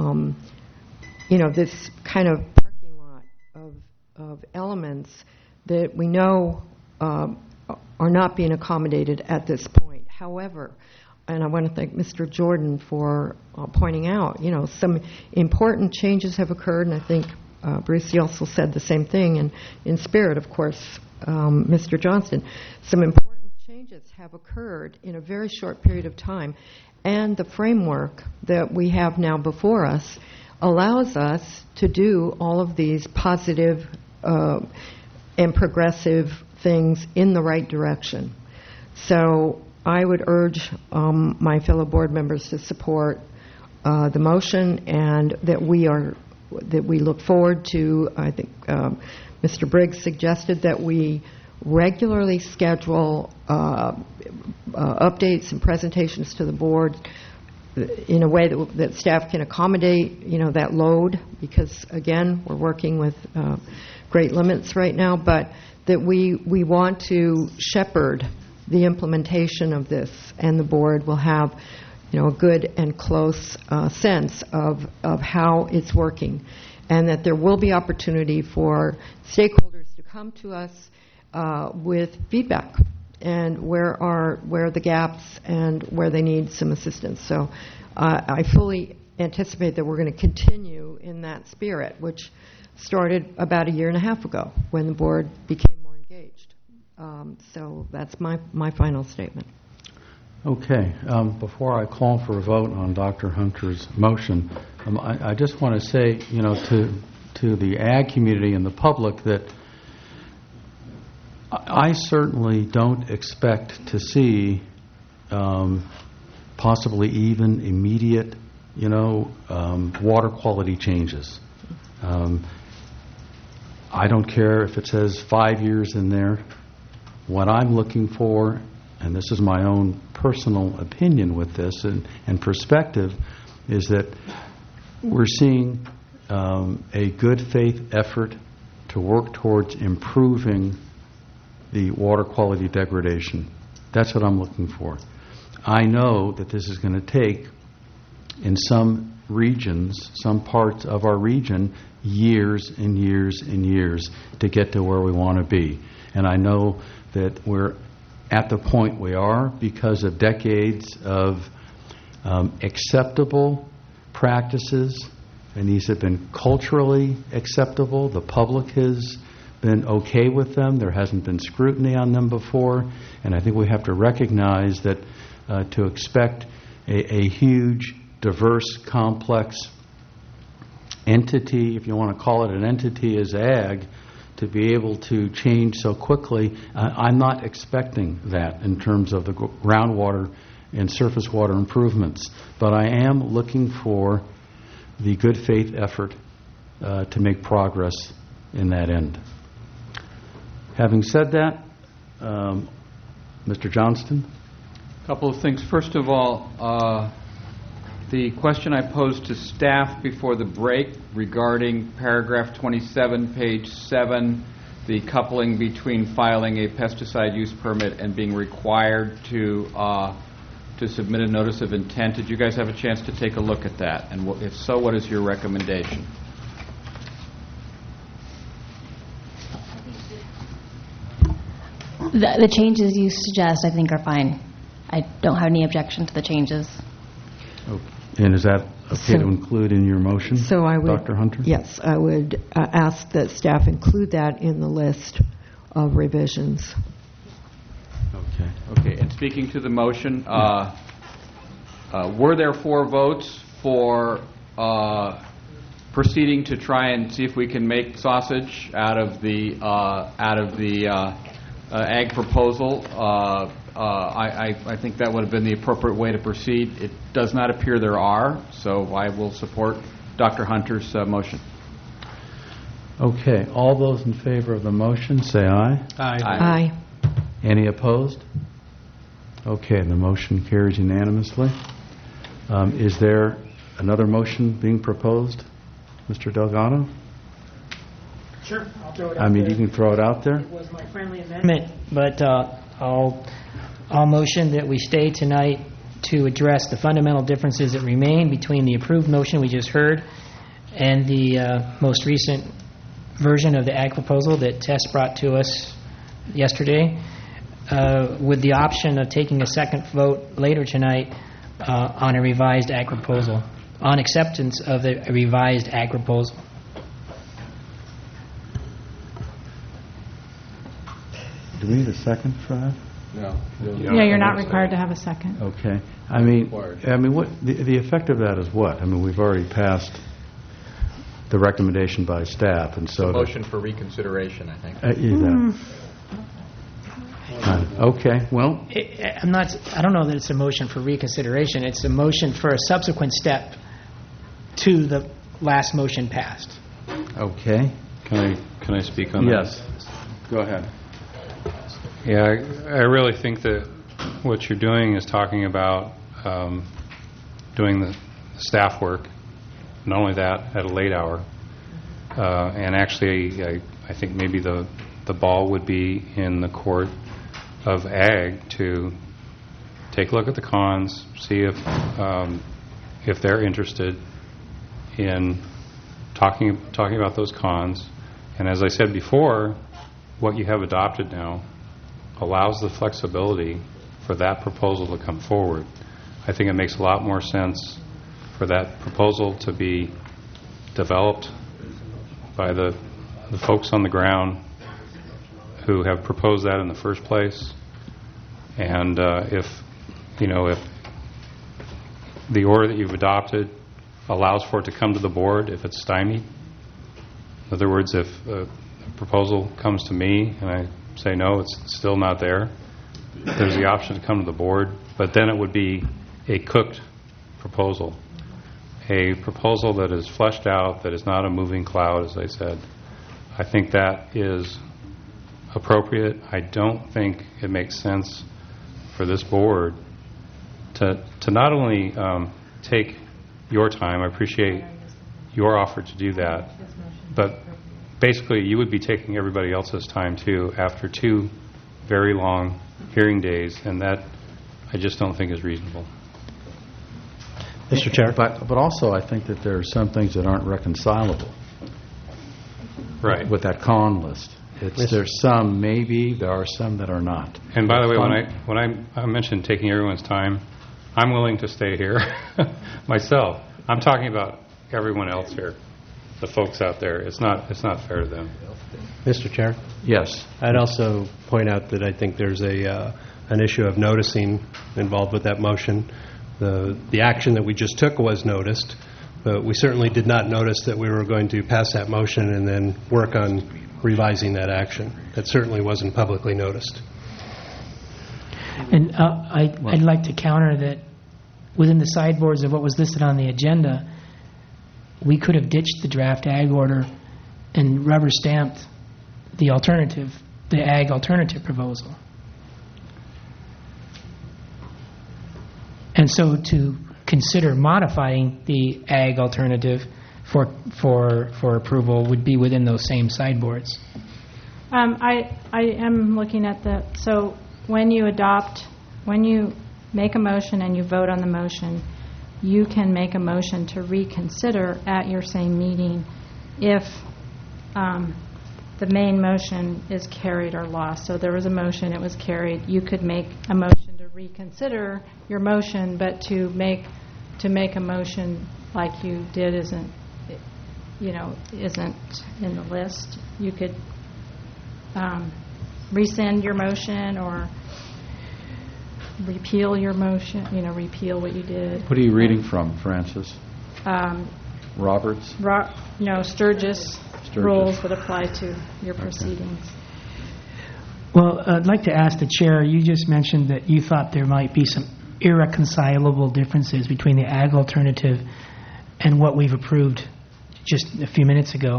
this kind of parking lot of elements that we know are not being accommodated at this point. However, and I want to thank Mr. Jordan for pointing out, some important changes have occurred, and I think Bruce, you also said the same thing, and in spirit, of course, Mr. Johnston. Some important changes have occurred in a very short period of time, and the framework that we have now before us allows us to do all of these positive and progressive things in the right direction. So I would urge my fellow board members to support the motion, and that we look forward to. I think Mr. Briggs suggested that we regularly schedule updates and presentations to the board in a way that staff can accommodate, that load, because again, we're working with great limits right now, but that we want to shepherd the implementation of this, and the board will have, a good and close sense of how it's working, and that there will be opportunity for stakeholders to come to us with feedback and where are the gaps and where they need some assistance. So I fully anticipate that we're going to continue in that spirit, which started about a year and a half ago when the board became more engaged. So that's my final statement. Okay. Before I call for a vote on Dr. Hunter's motion, I just want to say, to the ag community and the public that I certainly don't expect to see possibly even immediate, water quality changes. I don't care if it says 5 years in there. What I'm looking for, and this is my own personal opinion with this and perspective, is that we're seeing a good faith effort to work towards improving the water quality degradation. That's what I'm looking for. I know that this is going to take, in some regions, some parts of our region, years and years and years to get to where we want to be. And I know that we're at the point we are because of decades of acceptable practices, and these have been culturally acceptable. The public has been okay with them. There hasn't been scrutiny on them before, and I think we have to recognize that to expect a huge, diverse, complex entity, if you want to call it an entity as ag, to be able to change so quickly, I'm not expecting that in terms of the groundwater and surface water improvements. But I am looking for the good faith effort to make progress in that end. Having said that, Mr. Johnston? Couple of things. First of all, the question I posed to staff before the break regarding paragraph 27, page 7, the coupling between filing a pesticide use permit and being required to submit a notice of intent. Did you guys have a chance to take a look at that? And if so, what is your recommendation? The changes you suggest, I think, are fine. I don't have any objection to the changes. And is that okay to include in your motion, So I would, Dr. Hunter? Yes, I would ask that staff include that in the list of revisions. Okay. Okay, and speaking to the motion, were there 4 votes for proceeding to try and see if we can make sausage out of the ag proposal? I think that would have been the appropriate way to proceed. It does not appear there are, so I will support Dr. Hunter's motion. Okay, all those in favor of the motion, say aye. Aye. Any opposed? Okay, the motion carries unanimously. Is there another motion being proposed, Mr. Delgado? Sure, I'll throw it out I mean, there. you can throw it out there? It was my friendly amendment, but I'll motion that we stay tonight to address the fundamental differences that remain between the approved motion we just heard and the most recent version of the ag proposal that Tess brought to us yesterday, with the option of taking a second vote later tonight on a revised ag proposal, on acceptance of the revised ag proposal. Do we need a second for that? No. Yeah, you're not required to have a second. Okay. I mean, what the effect of that is what? I mean, we've already passed the recommendation by staff, and so Motion for reconsideration, I think. Okay. Well, I don't know that it's a motion for reconsideration. It's a motion for a subsequent step to the last motion passed. okay. Can I speak on that? Yes. Go ahead. Yeah, I really think that what you're doing is talking about doing the staff work, not only that, at a late hour. And actually, I think maybe the ball would be in the court of ag to take a look at the cons, see if they're interested in talking about those cons. And as I said before, what you have adopted now allows the flexibility for that proposal to come forward. I think it makes a lot more sense for that proposal to be developed by the folks on the ground who have proposed that in the first place. And if the order that you've adopted allows for it to come to the board, if it's stymied, in other words, if a proposal comes to me and I say no, it's still not there, there's the option to come to the board, but then it would be a cooked proposal. A proposal that is fleshed out, that is not a moving cloud, as I said. I think that is appropriate. I don't think it makes sense for this board to not only take your time, I appreciate your offer to do that, but basically you would be taking everybody else's time too after 2 very long hearing days, and that I just don't think is reasonable. Mr. Chair. But also, I think that there are some things that aren't reconcilable. Right. With that con list. There's some maybe, there are some that are not. And by the way, when I mentioned taking everyone's time, I'm willing to stay here myself. I'm talking about everyone else here, the folks out there. It's not fair to them. Mr. Chair? Yes. I'd also point out that I think there's an issue of noticing involved with that motion. The action that we just took was noticed, but we certainly did not notice that we were going to pass that motion and then work on revising that action. That certainly wasn't publicly noticed. And I'd like to counter that within the sideboards of what was listed on the agenda, we could have ditched the draft ag order and rubber stamped the alternative, the ag alternative proposal. And so to consider modifying the ag alternative for approval would be within those same sideboards. I am looking at so when you make a motion and you vote on the motion, you can make a motion to reconsider at your same meeting if the main motion is carried or lost. So there was a motion, it was carried. You could make a motion to reconsider your motion, but to make a motion like you did isn't in the list. You could rescind your motion or repeal your motion, repeal what you did. What are you reading from, Francis? Roberts? Sturgis rules that apply to your proceedings. Well, I'd like to ask the chair, you just mentioned that you thought there might be some irreconcilable differences between the ag alternative and what we've approved just a few minutes ago.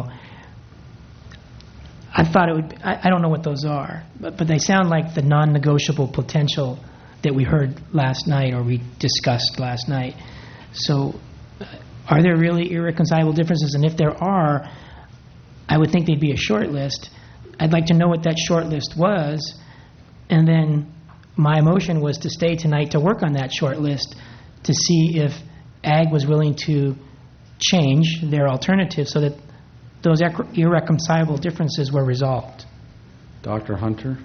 I thought it would, I don't know what those are, but they sound like the non-negotiable potential that we heard last night or we discussed last night. So are there really irreconcilable differences? And if there are, I would think they'd be a short list. I'd like to know what that short list was, and then my motion was to stay tonight to work on that short list to see if ag was willing to change their alternative so that those irreconcilable differences were resolved. Dr. Hunter?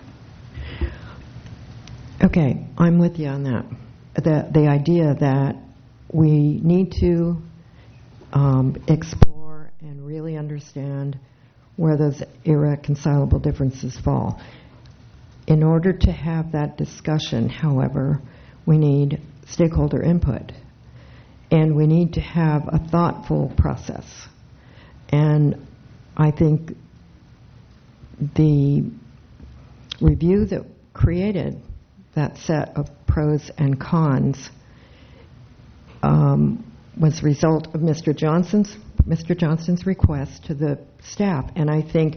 Okay, I'm with you on that. The idea that we need to explore and really understand where those irreconcilable differences fall. In order to have that discussion, however, we need stakeholder input, and we need to have a thoughtful process. And I think the review that created that set of pros and cons was the result of Mr. Johnson's request to the staff, and I think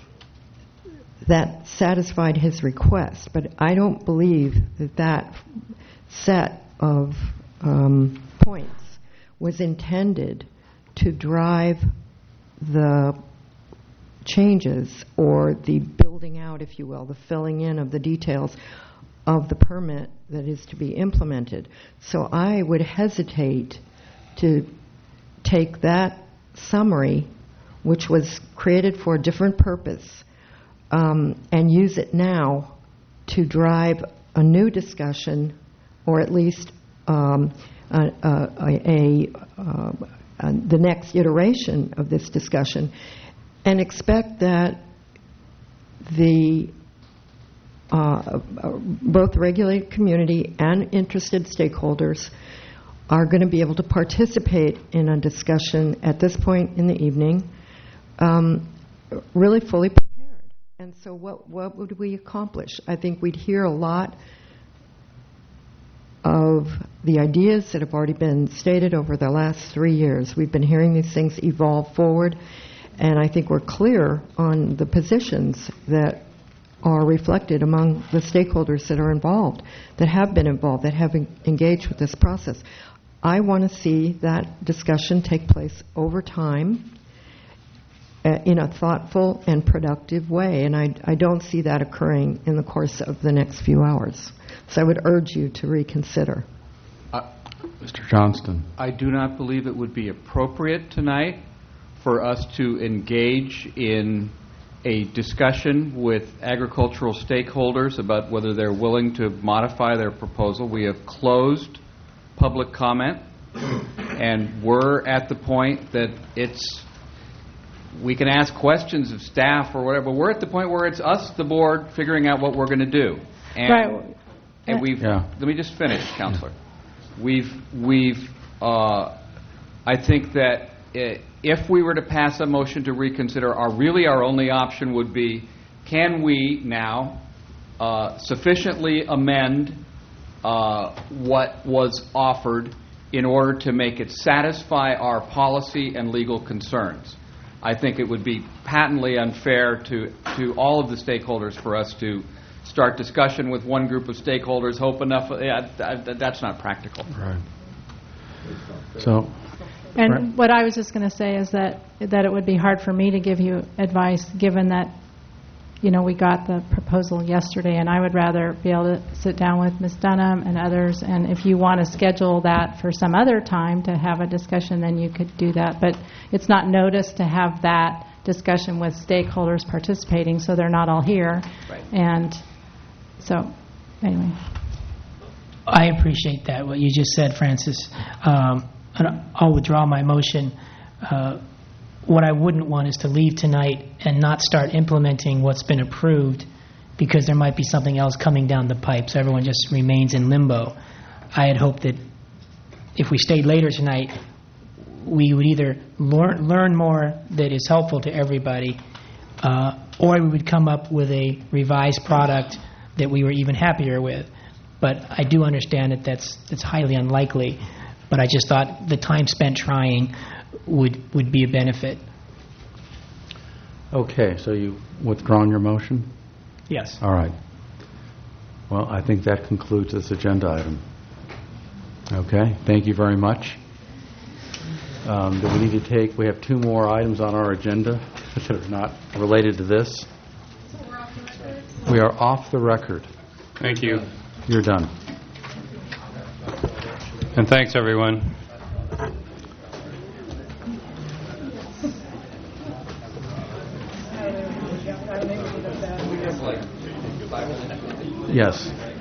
that satisfied his request. But I don't believe that set of points was intended to drive the changes or the building out, if you will, the filling in of the details of the permit that is to be implemented. So I would hesitate to take that summary, which was created for a different purpose, and use it now to drive a new discussion, or at least the next iteration of this discussion, and expect that both the regulated community and interested stakeholders are going to be able to participate in a discussion at this point in the evening, really fully prepared. And so what would we accomplish? I think we'd hear a lot of the ideas that have already been stated over the last 3 years. We've been hearing these things evolve forward, and I think we're clear on the positions that are reflected among the stakeholders that are involved, that have been involved, that have engaged with this process. I want to see that discussion take place over time in a thoughtful and productive way, and I don't see that occurring in the course of the next few hours. So I would urge you to reconsider. Mr. Johnston. I do not believe it would be appropriate tonight for us to engage in a discussion with agricultural stakeholders about whether they're willing to modify their proposal. We have closed public comment, and we're at the point that we can ask questions of staff or whatever, but we're at the point where it's us, the board, figuring out what we're going to do. And, right. And let me just finish, Counselor. I think that if we were to pass a motion to reconsider, our only option would be, can we now sufficiently amend what was offered in order to make it satisfy our policy and legal concerns? I think it would be patently unfair to all of the stakeholders for us to start discussion with one group of stakeholders, hope enough, that's not practical. Right. So, And what I was just going to say is that it would be hard for me to give you advice, given that, we got the proposal yesterday, and I would rather be able to sit down with Ms. Dunham and others, and if you want to schedule that for some other time to have a discussion, then you could do that. But it's not noticed to have that discussion with stakeholders participating, so they're not all here. Right. And so, anyway. I appreciate that, what you just said, Francis. And I'll withdraw my motion. What I wouldn't want is to leave tonight and not start implementing what's been approved because there might be something else coming down the pipe, so everyone just remains in limbo. I had hoped that if we stayed later tonight, we would either learn more that is helpful to everybody, or we would come up with a revised product that we were even happier with. But I do understand that that's highly unlikely. But I just thought the time spent trying would be a benefit. okay, so you withdrawn your motion? Yes. All right. Well, I think that concludes this agenda item. Okay, thank you very much. Do we need to take, we have two more items on our agenda that are not related to this. So we're off the record? We are off the record. Thank you. You're done. And thanks, everyone. Yes.